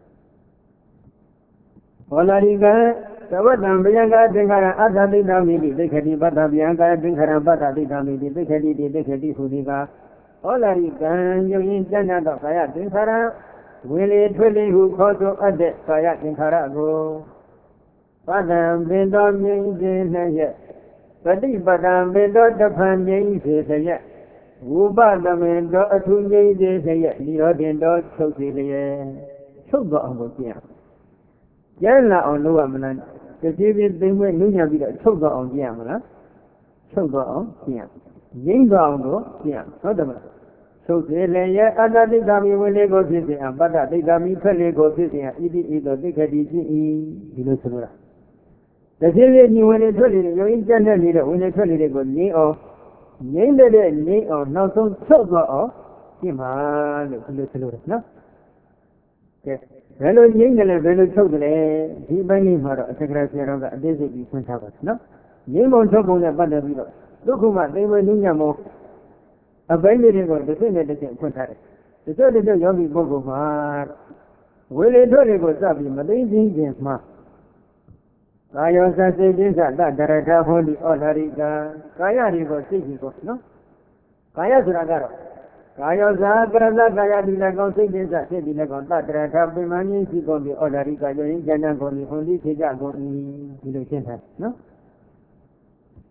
A: ဟောလာရိကသဝတ္တံဘယံကာသင်္ခါရအတ္တသိက္ခာမိတိသိက္ခတိပတ္တဘယံကာသင်္ခါရပတ္တသိက္ခာမိတိသိက္ခတိတိသိက္ခတိဟူသည်ကဟောလာရိကံယုံရင်ကျမ်းသောကာယသင်္ခါရဝင်လေထွက်လေဟုခေါ်ဆိုအပ်တဲ့ကာယသင်္ခါရကိုပတ္တံပင်တော်မြင်ခြင်းနဲ့ရဲ့ပฏิပဒံမေတောတဖန်ငြိမ့်စေလျက်ဝုပသမေတောအထုငြိမ့်စေလျက်နိရောဓင်တောချုပ်စေလျက်ချုပ်တော့အောင်ကိုပြင်ကျမ်းလာအောင်လုပ်ရမလားတပြေးပြေးသိမ့်မွေးနုညံပြီးတော့ချုပ်တော့အောင်ပြင်ရမလားချုပ်တော့အောင်ပြင်ငြိမ့်တော့အောင်ကိုပြင်ဟုတ်တယ်မလားချုပ်စေလျက်အတ္တသိက္ခာမိဝင်လေကိုဖြစ်စေအပတ္တသိက္ခာမိထွက်လေကိုဖြစ်စေဣတိဣသောသိက္ခတိဖြစ်၏ဒီလိုဆိုလိုတာတဖြည်းဖြည်းညီဝင်လေထွက်လေရုံရင်းကျက်တဲ့နေတဲ့ဝင်လေထွက်လေတွေကိုငြိမ်းအောင်ငြိမ်းတဲ့ငြိမ်းအောင်နောက်ဆုံးချုပ်သွားအောင်ပြင်ပါလို့ဒီလိုဆိုလို့နော်ကဲဘယ်လိုငြိမ်းတယ်လဲဘယ်လိုချုပ်တယ်လဲဒီပိုင်းလေးမှာတော့အထက်ကရာဆရာတော်ကအသေးစိတ်ပြီးဖွင့်ထားပါတယ်နော်ငြိမ်းပုံချုပ်ပုံနဲ့ပတ်သက်ပြီးတော့ဒုက္ခမှသိမနုညံမောအပိုင်းလေးတွေကိုတစ်စိနဲ့တစ်စိဖွင့်ထားတယ်တစ်စိတစ်စိယောဂီပုဂ္ဂိုလ်မှာဝေလေထွက်တွေကိုစပြီးမသိသိခြင်းမှာကာယောသစိတ်ခြင်းသတ္တရထဟောတိဩလာရိကကာယတွေကိုစိတ်ကြီးကိုနော်ကာယဆိုတာကတော့ကာယောဇာပရဇကာယဒီလည်းကောင်းစိတ်ခြင်းသစိတ်ဒီလည်းကောင်းတတ္တရထပိမဏိရှိကုန်ပြီးဩလာရိကယုံရင်ဉာဏ်ကိုဟွန်ဒီဖြစ်ကြကုန်၏ဒီလိုရှင်းထားနော်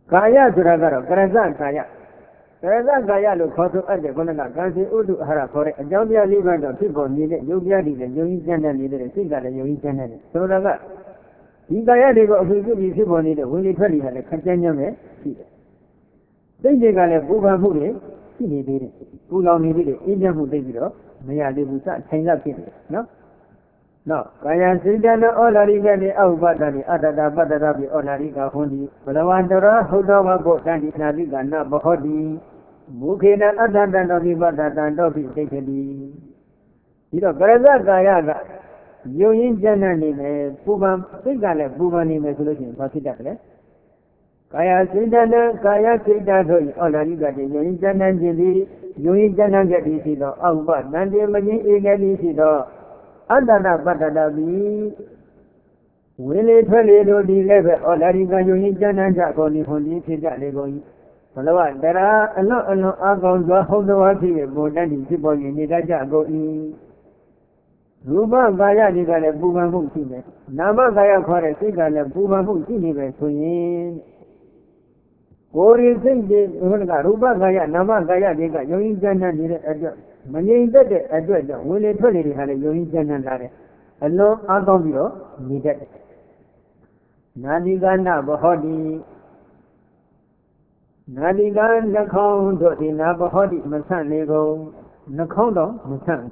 A: ကာယဆိုတာကတော့ကရဇကာယကရဇကာယလို့ခေါ်ဆိုအပ်တဲ့ခုနကကံစီဥဒ္ဓအာဟာရခေါ်တဲ့အကြောင်းပြလေးပါးတော့ဖြစ်ပေါ်နေတဲ့ယုတ်ပြတည်တဲ့ယုံကြည်ကျမ်းတဲ့နေတဲ့စိတ်ကလည်းယုံကြည်ကျမ်းတဲ့ဆိုတာကဒီကာယတွေကိုအဖြစ်ပြုပြီးဖြစ်ပေါ်နေတဲ့ဝင်လေထွက်လေဟာလည်းခက်ကြမ်းကြမ်းပဲရှိတယ်စိတ်တွေကလည်းပူပန်မှုတွေရှိနေသေးတယ်ပူလောင်နေသေးတယ်အေးချမ်းမှုသိပြီးတော့မရသေးဘူးစထိုင်ရဖြစ်နေနော်နော်ကာယစိတ်တနောဩလာရိကနေအောက်ပတ္တတိအတ္တတပတ္တရပိဩလာရိကဟွန်ဒီဘလဝန္တရဟုတ်တော်ဘုတန္တိနာတိကနဘဟောတိမုခေနအတ္တတန္တောပိပတ္တတန္တောပိသိက္ခတိဒီတော့ကရဇကာယကယုံရင်ကျမ်းနေမယ်ပူပန်စိတ်ကလည်းပူပန်နေမယ်ဆိုလို့ရှိရင်ဘာဖြစ်တတ်လဲကာယစိတ်တနကာယစိတ်တဆိုဩလာရိကတိယုံရင်ကျမ်းခြင်းသည်ယုံရင်ကျမ်းခဲ့ပြီးရှိတော့အောက်ပတန္တိမငြိအေခဲ့ပြီးရှိတော့အတ္တနာပတ္တတာပိဝိလေထွက်လေတို့ဒီလည်းပဲဩလာရိကယုံရင်ကျမ်းကြကုန်ဒီဟွန်ဒီဖြစ်ကြလေကုန်၏ဘလဝတရာအလွန်အလွန်အကောင်းစွာဟုတ်တော်ဖြစ်ဘုံတတ်ဖြစ်ပေါ်ရင်နေတတ်ကြကုန်၏ရူပကာယတွေကလည်းပူပန်မှုရှိတယ်နာမကာယခေါ်တဲ့စိတ်ကလည်းပူပန်မှုရှိနေပဲဆိုရင်ကိုယ်ရင်းစိတ်တွေဘုရားကရူပကာယနာမကာယတွေကယုံကြည်ကျမ်းနေတဲ့အတွက်မငြိမ်သက်တဲ့အတွက်ကြောင့်ဝင်လေထွက်လေတွေဟာလည်းယုံကြည်ကျမ်းလာတယ်အလွန်အားကောင်းပြီးတော့နေတတ်တယ်နာတိကနာဘဟောတိနာတိကနှခေါင်းတို့ဒီနာဘဟောတိမဆန့်နေကုန်နှခေါင်းတော့မဆန့်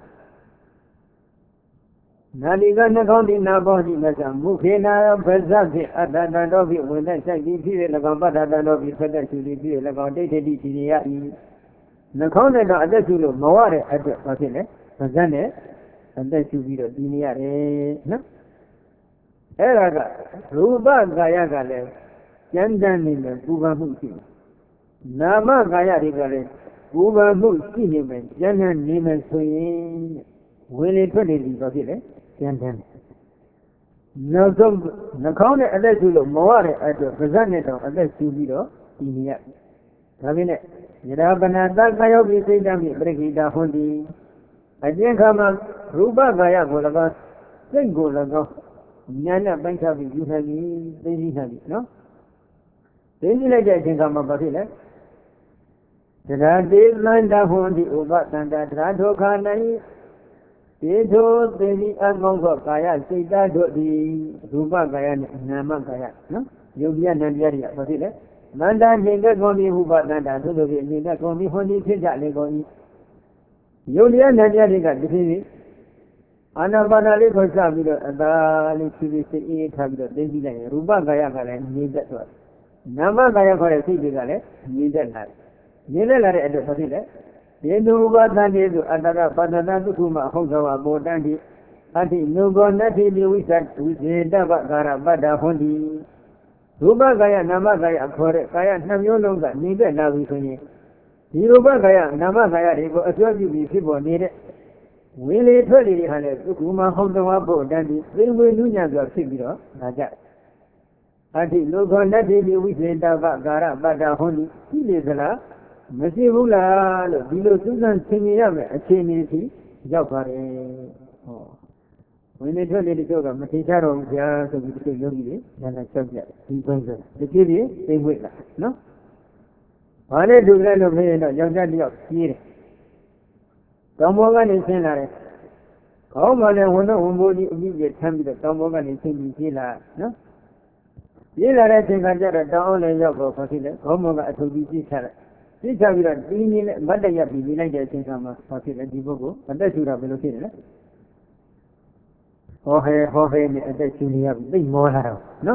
A: နာတိကနှခေါင်းဒီနာဘောတိမဆန့်မုခေနာဗဇတ်ဖြင့်အတ္တတန္တောဖြင့်ဝင်သက်ဆိုင်ပြီးဖြစ်၎င်းပတ္တတန္တောဖြင့်ဆက်သက်ရှုပြီးဖြစ်၎င်းတိဋ္ဌိတိဖြစ်ရ၏နှခေါင်းနဲ့တော့အသက်ရှုလို့မဝတဲ့အတွက်ဘာဖြစ်လဲဗဇတ်နဲ့အသက်ရှုပြီးတော့တည်နေရတယ်နော်အဲ့ဒါကရူပကာယကလည်းကျမ်းတမ်းနေမယ်ပူပန်မှုရှိတယ်နာမကာယတွေကလည်းပူပန်မှုရှိနေမယ်ကျမ်းတမ်းနေမယ်ဆိုရင်ဝင်လေထွက်လေဒီဘာဖြစ်လဲကျမ်းတမ်းနောက်ဆုံးနှခေါင်းနဲ့အသက်ရှုလို့မဝတဲ့အတွက်ပါးစပ်နဲ့တော့အသက်ရှုပြီးတော့ဒီနေရဒါပေမဲ့ယရာပနာတကာယောပိစိတ်တံပိပရိခိတာဟွန်ဒီအကျဉ်းခါမှာရူပကာယကို၎င်းစိတ်ကို၎င်းဉာဏ်နဲ့ပိုင်းခြားပြီးယူနိုင်ပြီသိသိနိုင်ပြီနော်သိသိလိုက်တဲ့အချိန်ခါမှာဘာဖြစ်လဲတရားတေသန္တာဟွန်ဒီဥပသန္တာတရားထောခာနိုင်ဒီထိုသေဒီအကောင်းသောကာယစိတ်ဓာတ်တို့သည်ရူပကာယနဲ့နာမကာယနော်ယုတ်ပြနံပြတွေကဘာဖြစ်လဲမန္တန်ရှင်ကကွန်ဒီဥပသန္တာသို့သောဖြင့်ရှင်ကကွန်ဒီဟွန်ဒီဖြစ်ကြလေကုန်၏ယုတ်ပြနံပြတွေကဒီဖြစ်ပြီးအာနာပါနလေးကိုစပြီးတော့အသာလေးဖြည်းဖြည်းစိတ်အေးထားပြီးတော့သိသိလိုက်ရင်ရူပကာယကလည်းငြိမ့်သက်သွားနာမကာယခေါ်တဲ့စိတ်တွေကလည်းငြိမ့်သက်လာတယ်ငြိမ့်သက်လာတဲ့အတွက်ဘာဖြစ်လဲယေတုဘသံတိဆိုအတ္တရပတ္တတသုခုမဟုတ်သောဘောတန်တိအတ္တိနုဘောနတ္တိဝိသတ်ဝိဇေတဗ္ဗကာရပတ္တဟွန်တိရူပကာယနာမကာယခေါ်တဲ့ကာယနှစ်မျိုးလုံးကညီသက်လာပြီဆိုရင်ဒီရူပကာယနာမကာယတွေကိုအစွဲပြုပြီးဖြစ်ပေါ်နေတဲ့ဝေလေထွက်လေတွေဟာလည်းသုခုမဟုတ်သောဘောတန်တိသိဝေနုညံစွာဖြစ်ပြီးတော့လာကြအတ္တိနုဘောနတ္တိဝိဇေတဗ္ဗကာရပတ္တဟွန်တိရှိလေသလားမရှိဘူးလားလို့ဒီလိုစူးစမ်းသင်မြင်ရမယ်အခြေအနေထိရောက်ပါတယ်ဟောဝင်နေထွက်နေတချို့ကမထင်ရှားတော့ဘူးဗျာဆိုပြီးတချို့ယောဂီတွေညာလာချက်ပြဒီပိုင်းဆိုတချို့တွေသိမ့်ဝိလာနော်ဘာနဲ့ဒုက္ခလို့ဖြစ်ရင်တော့ယောက်ျားတယောက်ကြီးတယ်တောင်ပေါ်ကနေဆင်းလာတယ်ခေါင်းမှာလည်းဝန်တော့ဝန်ဘိုးကြီးအပြီးပြထမ်းပြီးတော့တောင်ပေါ်ကနေဆင်းပြီးပြေးလာနော်ပြေးလာတဲ့အချိန်ကကျတော့တောင်အောင်လည်းရောက်တော့ဘာဖြစ်လဲခေါင်းပေါ်ကအထုပ်ကြီးပြေးချလိုက်သိချပြီးတော့တင်းကြီးနဲ့မတ်တရပြီးနေလိုက်တဲ့အချိန်ကမှဘာဖြစ်လဲဒီပုဂ္ဂိုလ်အသက်ရှူတာဘယ်လိုဖြစ်လဲဟောဟဲဟောဟဲနဲ့အသက်ရှူနေရပြီသိမောလာတော့နော်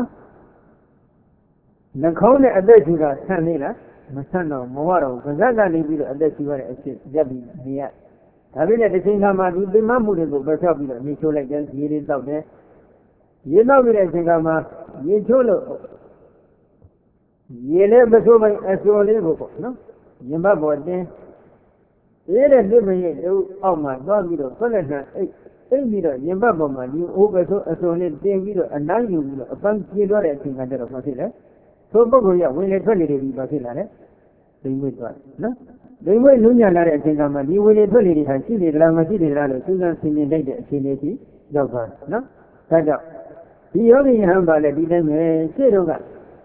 A: နှခေါင်းနဲ့အသက်ရှူတာဆန့်နေလားမဆန့်တော့မဝတော့ဘူးပါးစပ်ကနေပြီးတော့အသက်ရှူရတဲ့အဖြစ်ရပ်ပြီးနေရဒါပေမဲ့တစ်ချိန်ခါမှဒီသိမမှုတွေကိုပဲဖြောက်ပြီးတော့နေချိုးလိုက်တဲ့ရေတွေတောက်တယ်ရေတောက်ပြီးတဲ့အချိန်ခါမှရေချိုးလို့ရေလည်းမဆိုးပိုင်းအစိုးလေးကိုပေါ့နော်ရင်ဘတ်ပေါ်တင်းအေးတဲ့လူမင်းတို့အောက်မှာသွားပြီးတော့ဆက်လက်နှံအိတ်အိတ်ပြီးတော့ရင်ဘတ်ပေါ်မှာဒီအိုးပဲဆိုအစိုးလေးတင်းပြီးတော့အနိုင်ယူပြီးတော့အပန်းပြေသွားတဲ့အချိန်ကတည်းကဘာဖြစ်လဲသို့ပုဂ္ဂိုလ်ရဝင်လေထွက်လေတွေပြီးဘာဖြစ်လာလဲဒိမ့်ဝိသွားနော်ဒိမ့်ဝိနုညံလာတဲ့အချိန်ကမှဒီဝင်လေထွက်လေတွေဟာရှိနေသလားမရှိနေသလားလို့စူးစမ်းဆင်ခြင်လိုက်တဲ့အချိန်လေးကြီးရောက်သွားနော်ဒါကြောင့်ဒီယောဂီယဟန်ပါလေဒီတိုင်းပဲရှေ့တော့က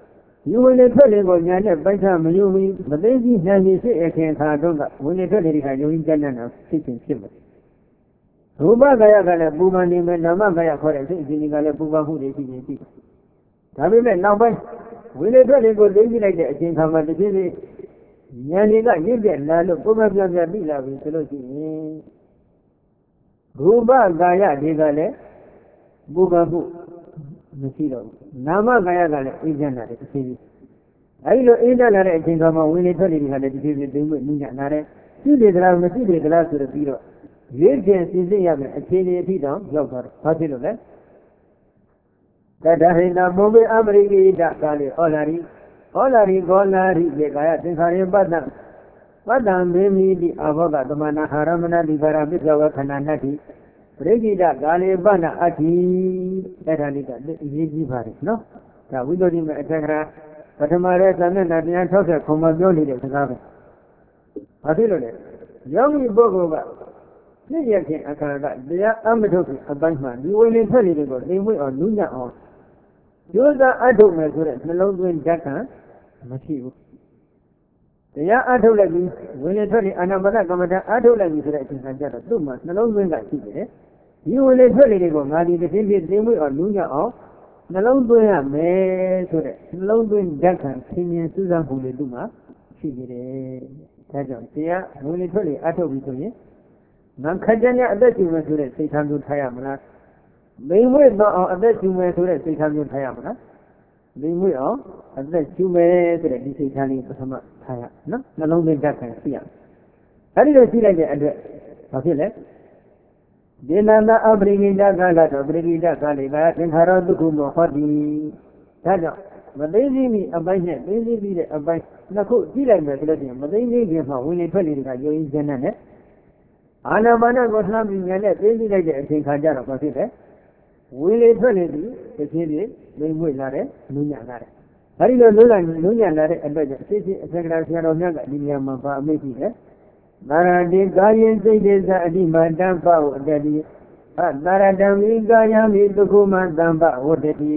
A: ဒီဝင်လေထွက်လေကိုညာနဲ့ပိုက်ချမယုံဘူးမသိသိနှံနေဖြစ်အခင်ခါတော့ကဝင်လေထွက်လေတွေကယုံကြည်ကြတဲ့ဖြစ်ခြင်းဖြစ်မယ်ရူပကာယကလည်းပူပန်နေမယ်နာမကာယခေါ်တဲ့စိတ်အစဉ်ကလည်းပူပန်မှုတွေရှိနေရှိဒါပေမဲ့နောက်ပိုင်းဝင်လေထွက်လေကိုသိသိလိုက်တဲ့အချိန်ခါမှာတစ်ချိန်လေးဉာဏ်တွေကရင့်ပြလာလို့ပုံမှန်ပြပြပြီလာပြီဆိုလို့ရှိရင်ရူပကာယတွေကလည်းပူပန်မှုမရှိတော့ဘူးနာမကာယကလည်းအေးချမ်းလာတယ်တစ်ချိန်လေးအဲဒီလိုအေးချမ်းလာတဲ့အချိန်ခါမှာဝင်လေထွက်လေတွေကလည်းတစ်ချိန်လေးသိမှုနည်းညာလာတယ်ရှိလေသလားမရှိလေသလားဆိုတော့ပြီးတော့ရွေးချယ်စီစစ်ရမယ်အခြေအနေအထိတောင်ရောက်သွားတယ်။ဘာဖြစ်လို့လဲ။တတဟိနာဘုမေအမရိကိတကာလေဩလာရိဩလာရိဂောလာရိေကာယသင်္ခါရိပတ္တပတ္တံဘေမိတိအဘောဂသမနာဟာရမဏတိဗရာပိစ္ဆဝခဏနတ္တိပရိကိတကာလေပဏ္ဏအတ္တိအဲ့ဒါလေးကအရေးကြီးပါတယ်နော်။ဒါဝိသုဒ္ဓိမေအထက်ကရာပထမရဲသံနဲ့တရား၆၀ခုမှပြောနေတဲ့စကားပဲ။ဘာဖြစ်လို့လဲ။ယောဂီပုဂ္ဂိုလ်ကသိရခြင်းအခါကတရားအမထုတ်အပိုင်းမှာဒီဝင်လေထွက်လေတွေကိုသိမွေ့အောင်နုညံ့အောင်ကျိုးစားအထုတ်မယ်ဆိုတဲ့နှလုံးသွင်းဓာတ်ကမရှိဘူးတရားအထုတ်လိုက်ပြီးဝင်လေထွက်လေအာနာပါနကမ္မဋ္ဌာန်းအထုတ်လိုက်ပြီးဆိုတဲ့အချိန်ခါကျတော့သူ့မှာနှလုံးသွင်းကရှိတယ်ဒီဝင်လေထွက်လေတွေကိုငါဒီတစ်ပြင်းပြင်းသိမွေ့အောင်နုညံ့အောင်နှလုံးသွင်းရမယ်ဆိုတဲ့နှလုံးသွင်းဓာတ်ကဆင်းရဲစူးစမ်းမှုတွေသူ့မှာရှိနေတယ်ဒါကြောင့်တရားဝင်လေထွက်လေအထုတ်ပြီးဆိုရင်ငါခက်တဲ့နဲ့အသက်ရှင်မယ်ဆိုတဲ့စိတ်ထားမျိုးထားရမလားမိမ့်မွေ့တော့အောင်အသက်ရှင်မယ်ဆိုတဲ့စိတ်ထားမျိုးထားရမလားမိမ့်မွေ့အောင်အသက်ရှင်မယ်ဆိုတဲ့ဒီစိတ်ထားလေးပထမထားရနော်နှလုံးသွင်းတတ်ခံရှိရအဲ့ဒီလိုရှိလိုက်တဲ့အတွက်ဘာဖြစ်လဲဒေနန္တအပရိကိတကာလတော့ပရိကိတကာလေကသင်္ခါရဒုက္ခမောဟောတိဒါကြောင့်မသိသိမိအပိုင်းနဲ့သိသိပြီးတဲ့အပိုင်းနှစ်ခုကြည့်လိုက်မယ်ဆိုလို့ရှိရင်မသိသိခင်မှာဝင်လေထွက်လေတွေကယုံကြည်နေတယ်အာနာပါနကိုလှမ်းပြီးဉာဏ်နဲ့သိသိလိုက်တဲ့အချိန်ခါကျတော့ဘာဖြစ်လဲဝင်လေထွက်လေဒီတစ်ချင်းလေးလိမ့်မွေ့လာတယ်နုညံ့လာတယ်အဲဒီလိုနုညံ့နုညံ့လာတဲ့အတွက်ကြောင့်အစစ်စစ်အသက်ကရာဆရာတော်မြတ်ကဒီနေရာမှာပါအမိတ်ရှိတယ်သာရတိကာယင်စိတ်တေသအတိမတံပဝတ္တိအသာရတံမိကာယမိသုခုမတံပဝတ္တိ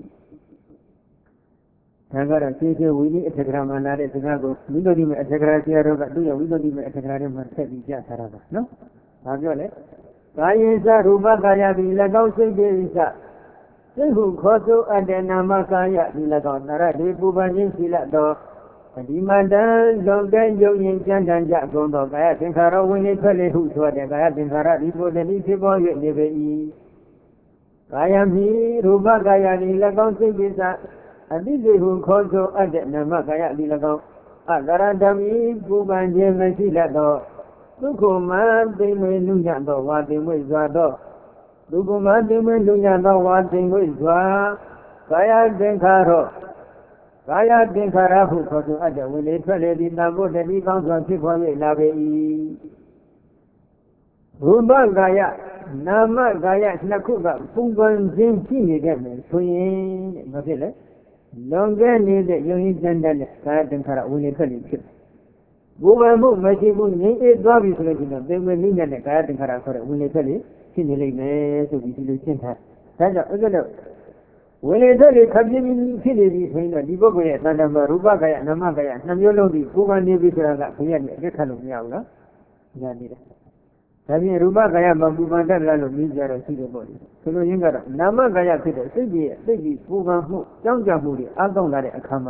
A: ဒါကတော့ရှင်းရှင်းဝိနည်းအထက်ကရာမှာလာတဲ့စကားကိုဝိသုဒ္ဓိမေအထက်ကရာဆရာတော်ကသူ့ရဲ့ဝိသုဒ္ဓိမေအထက်ကရာထဲမှာဆက်ပြီးကြားထားတာပါနော်။ဘာပြောလဲ။ကာယေသရူပကာယပိ၎င်းစိတ်တေသစိတ်ဟုခေါ်ဆိုအပ်တဲ့နာမကာယပိ၎င်းသရတိပူပန်ခြင်းရှိလသောအဒီမတံလွန်ကဲယုံရင်ကြံတန်ကြကုန်သောကာယသင်္ခါရဝိနည်းထွက်လေဟုဆိုတဲ့ကာယသင်္ခါရဒီပုဒ်တိဖြစ်ပေါ်၍နေပေ၏။ကာယမိရူပကာယပိ၎င်းစိတ်တေသအတိစိတ်ဟုခေါ်ဆိုအပ်တဲ့နာမကာယဒီ၎င်းအသရဓမ္မိပူပန်ခြင်းမရှိလသောဒုက္ခမသိမွေလူညံ့သောဝါသိမွေစွာသောဒုက္ခမသိမွေလူညံ့သောဝါသိမွေစွာကာယသင်္ခါရကာယသင်္ခါရဟုခေါ်ဆိုအပ်တဲ့ဝင်လေထွက်လေဒီတန်ဖို့တတိကောင်းစွာဖြစ်ပေါ်၍လာပေ၏ရူပကာယနာမကာယနှစ်ခုကပူပန်ခြင်းရှိနေခဲ့မယ်ဆိုရင်မဖြစ်လဲလွန်ကဲနေတဲ့ယုံကြည်စံတဲ့ကာယသင်္ခါရဝင်လေထွက်လေဖြစ်ဘုံဘမှုမရှိဘူးငြိမ်းအေးသွားပြီဆိုလို့ရှိရင်သင်္ကေတနည်းနဲ့ကာယသင်္ခါရဆိုတဲ့ဝင်လေထွက်လေဖြစ်နေလိမ့်မယ်ဆိုပြီးဒီလိုရှင်းထား။ဒါကြောင့်ဥက္ကဋ္ဌဝင်လေထွက်လေခပ်ပြင်းပြင်းဖြစ်နေပြီဆိုရင်တော့ဒီပုဂ္ဂိုလ်ရဲ့သဏ္ဍာန်မှာရူပကာယနာမကာယနှစ်မျိုးလုံးဒီပူပန်နေပြီဆိုတာကဘုရားကြီးအကျက်ခတ်လို့မရဘူးနော်။ညာနေတယ်။ဒါပြင်ရူပကာယမှာပူပန်တတ်လားလို့မြင်ကြတော့ရှိတယ်ပေါ့လေ။ဆိုလိုရင်းကတော့နာမကာယဖြစ်တဲ့စိတ်ကြီးရဲ့စိတ်ကြီးပူပန်မှုကြောင်းကြမှုတွေအကောင်းလာတဲ့အခါမှာ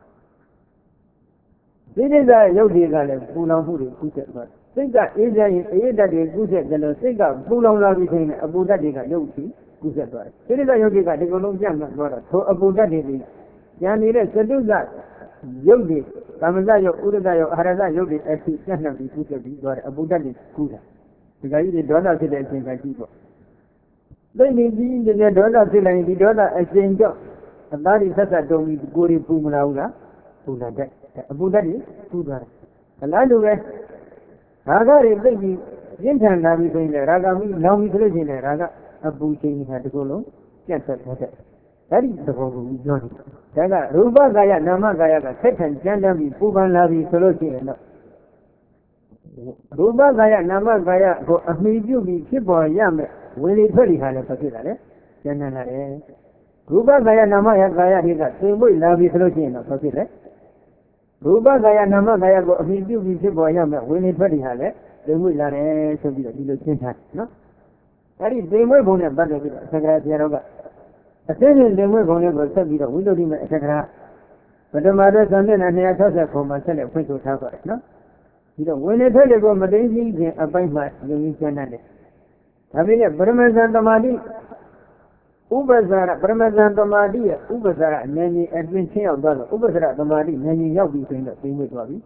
A: ဒီကိစ္စရုပ်တွေကလည်းပူလောင်မှုတွေကူးဆက်သွားတယ်။စိတ်ကအေးစားရင်အေးဓာတ်တွေကူးဆက်တယ်လို့စိတ်ကပူလောင်လာပြီးဆိုရင်အပူဓာတ်တွေကရုပ်ချီကူးဆက်သွားတယ်။ဒီကိစ္စရုပ်တွေကဒီကုလုံးပြန့်သွားတော့ထိုအပူဓာတ်တွေကျန်နေတဲ့စတုဇရုပ်တွေကာမဇရုပ်ဥဒ္ဒရုပ်အာရဇရုပ်တွေအဖြစ်ပြန့်နှံ့ပြီးကူးဆက်ပြီးသွားတယ်အပူဓာတ်တွေကူးတာ။ဒီကကြီးတွေဒေါသဖြစ်တဲ့အချိန်ကကြည့်ပေါ့။သိနေကြီးတဲ့ဒေါသဖြစ်လိုက်ရင်ဒီဒေါသအချိန်ကြောင့်အသားတွေဆက်ဆက်တုံပြီးကိုယ်တွေပူမလာဘူးလား။ပူလာတဲ့အပူဓာတ်တွေပူသွားတယ်။အလားတူပဲရာဂတွေသိပြီးပြင်းထန်လာပြီးဆိုရင်လည်းရာဂမိလောင်ပြီးဆိုလို့ရှိရင်လည်းရာဂအပူချိန်ဟာဒီကုလုံးပြတ်ထွက်သွားတယ်။အဲဒီသဘောကိုပြောတယ်။ဒါကရူပကာယနာမကာယကဆက်ထန်ကြမ်းတမ်းပြီးပူပန်လာပြီးဆိုလို့ရှိရင်တော့ရူပကာယနာမကာယကိုအမိပြုပြီးဖြစ်ပေါ်ရမယ်ဝင်လေထွက်လေဟာလည်းဖြစ်လာတယ်။ကျမ်းသာလာတယ်။ရူပကာယနာမယကာယတွေကသိမ့်မွေ့လာပြီဆိုလို့ရှိရင်တော့ဘာဖြစ်လဲရူပကာယနာမကာယကိုအမိပြုပြီးဖြစ်ပေါ်ရမယ်ဝင်နေထွက်နေဟာလဲသိမ့်မွေ့လာတယ်ဆိုပြီးတော့ဒီလိုရှင်းထားတယ်နော်အဲ့ဒီသိမ့်မွေ့ဘုံနဲ့ပတ်သက်ပြီးတော့အသက္ကရာဆရာတော်ကအသိဉာဏ်သိမ့်မွေ့ဘုံနဲ့ကိုဆက်ပြီးတော့ဝိသုဒ္ဓိမဲ့အသက္ကရာပထမတော့သံသနာtwo six zeroခုမှာဆက်လက်ဖွင့်ဆိုထားပါတယ်နော်ဒီတော့ဝင်နေထွက်နေကိုမသိသိခြင်းအပိုင်းမှာလူကြီးကျမ်းတယ်ဒါပေမဲ့ပရမဇန်သမာဓိဥပဇာရပရမဇန်သမာဓိရဲ့ဥပဇာရအနေနဲ့အတွင်းချင်းရောက်သွားတော့ဥပဇာရသမာဓိအနေနဲ့ရောက်ပြီးဆိုရင်တော့သိမ့်မွေ့သွားပြီ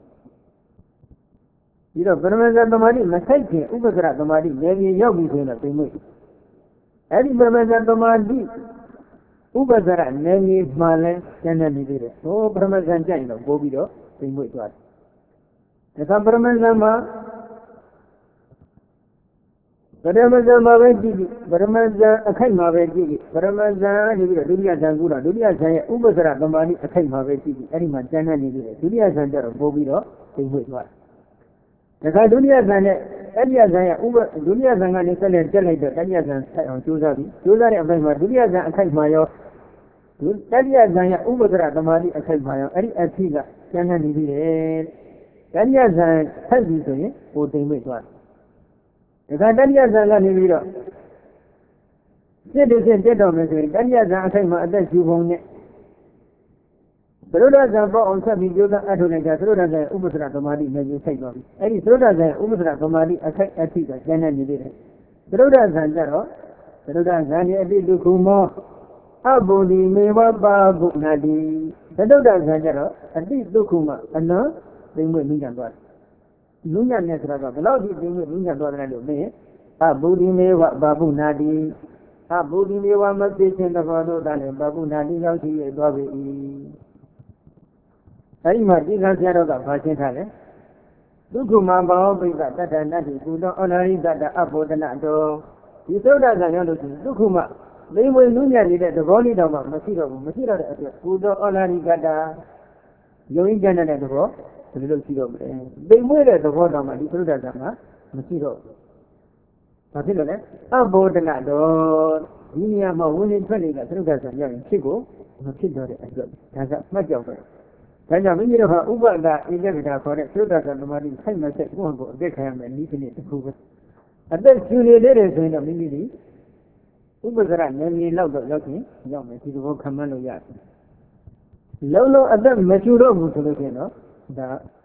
A: ဒီတော့ပရမဇန်သမာဓိမဆိုင်ခင်ဥပဇာရသမာဓိအနေနဲ့ရောက်ပြီးဆိုရင်တော့သိမ့်မွေ့အဲ့ဒီပရမဇန်သမာဓိဥပဇာရအနေနဲ့မှလည်းကျန်နေနေသေးတယ်ဟိုပရမဇန်ကြိုက်တော့ပို့ပြီးတော့သိမ့်မွေ့သွားတယ်ဒါကပရမဇန်မှာပရမဇန်မှာပဲကြည့်ကြည့်ပရမဇန်အခိုက်မှာပဲကြည့်ကြည့်ပရမဇန်နေပြီးတော့ဒုတိယဇန်ကူတော့ဒုတိယဇန်ရဲ့ဥပဇာရသမာဓိအခိုက်မှာပဲကြည့်ကြည့်အဲ့ဒီမှာကျန်နေနေသေးတယ်ဒုတိယဇန်ကျတော့ပို့ပြီးတော့သိမ့်မွေ့သွားတယ်ဒါကဒုတိယဇန်နဲ့တတိယဇန်ရဲ့ဥပဒုတိယဇန်ကနေဆက်လက်တက်လိုက်တော့တတိယဇန်ဆက်အောင်ကြိုးစားပြီးကြိုးစားတဲ့အပိုင်းမှာဒုတိယဇန်အခိုက်မှာရောတတိယဇန်ရဲ့ဥပဇာရသမာဓိအခိုက်မှာရောအဲ့ဒီအဖြစ်ကကျန်နေနေသေးတယ်တတိယဇန်ဖက်ပြီးဆိုရင်ပိုသိမ့်မွေ့သွားတယ်ဒါကတတိယဇန်ကနေပြီးတော့စိတ်တည်းစိတ်တက်တော်မယ်ဆိုရင်တတိယဇန်အခိုက်မှာအသက်ရှူပုံနဲ့သရုဒ္ဓဇံပေါ့အောင်ဆက်ပြီးကြိုးစားအထုလိုက်တာသရုဒ္ဓဇံဥပ္ပစရသမာဓိနဲ့ကြီးဆိုင်သွားပြီအဲ့ဒီသရုဒ္ဓဇံဥပ္ပစရသမာဓိအခိုက်အထိကကျန်နေနေသေးတယ်သရုဒ္ဓဇံကြတော့သရုဒ္ဓဇံရဲ့အတိဒုက္ခမောအဘုံဒီမေဝပါဘုနာတိသရုဒ္ဓဇံကြတော့အတိဒုက္ခမအနံသိမ့်မွေ့နုညံ့သွားတယ်နုညံ့နေဆိုတာကဘယ်လောက်ဒီသိမ့်မွေ့နုညံ့သွားတယ်လို့မင်းအဘုံဒီမေဝပါဘုနာတိအဘုံဒီမေဝမသိခြင်းတဘောတို့တာလည်းပါဘုနာတိရောက်ရှိရသွားပြီအဲ့ဒီမှာဒီကံဆရာတော်ကဘာရှင်းထားလဲဒုက္ခမဘောပိကတတ္တနတ္တိကုသောအနာရိတတအဘောဒနာတော်ဒီသုဒ္ဓဇံရောက်လို့ရှိရင်ဒုက္ခမသိမွေနုညံ့နေတဲ့သဘောလေးတောင်မှမရှိတော့ဘူးမရှိတော့တဲ့အတွက်ကုသောအနာရိကတယုံကြည်တဲ့သဘောဘယ်လိုလုပ်ရှိတော့မလဲသိမွေတဲ့သဘောတောင်မှဒီသုဒ္ဓဇံမှာမရှိတော့ဘူးဘာဖြစ်လို့လဲအဘောဒနာတော်ဒီနေရာမှာဝင်နေထွက်နေတာသုဒ္ဓဇံရောက်ရင်ဖြစ်ကိုမဖြစ်တော့တဲ့အတွက်ဒါကမှတ်ကြောက်တယ်ဒါကြောင့်မိမိတို့ဟာဥပဒဧကဂတာခေါ်တဲ့သုဒ္ဓဇံသမာဓိဆိုင်မဆက်ကိုယ့်ကိုအသက်ခံရမယ်ဤနေ့တစ်ခုပဲအသက်ရှင်နေလေတယ်ဆိုရင်တော့မိမိဒီဥပဇရနယ်မြေလောက်တော့ရောက်ရင်ရောက်မယ်ဒီလိုခံမှန်းလို့ရတယ်လုံးလုံးအသက်မချူတော့ဘူးဆိုလို့ရှိရင်တော့ဒါ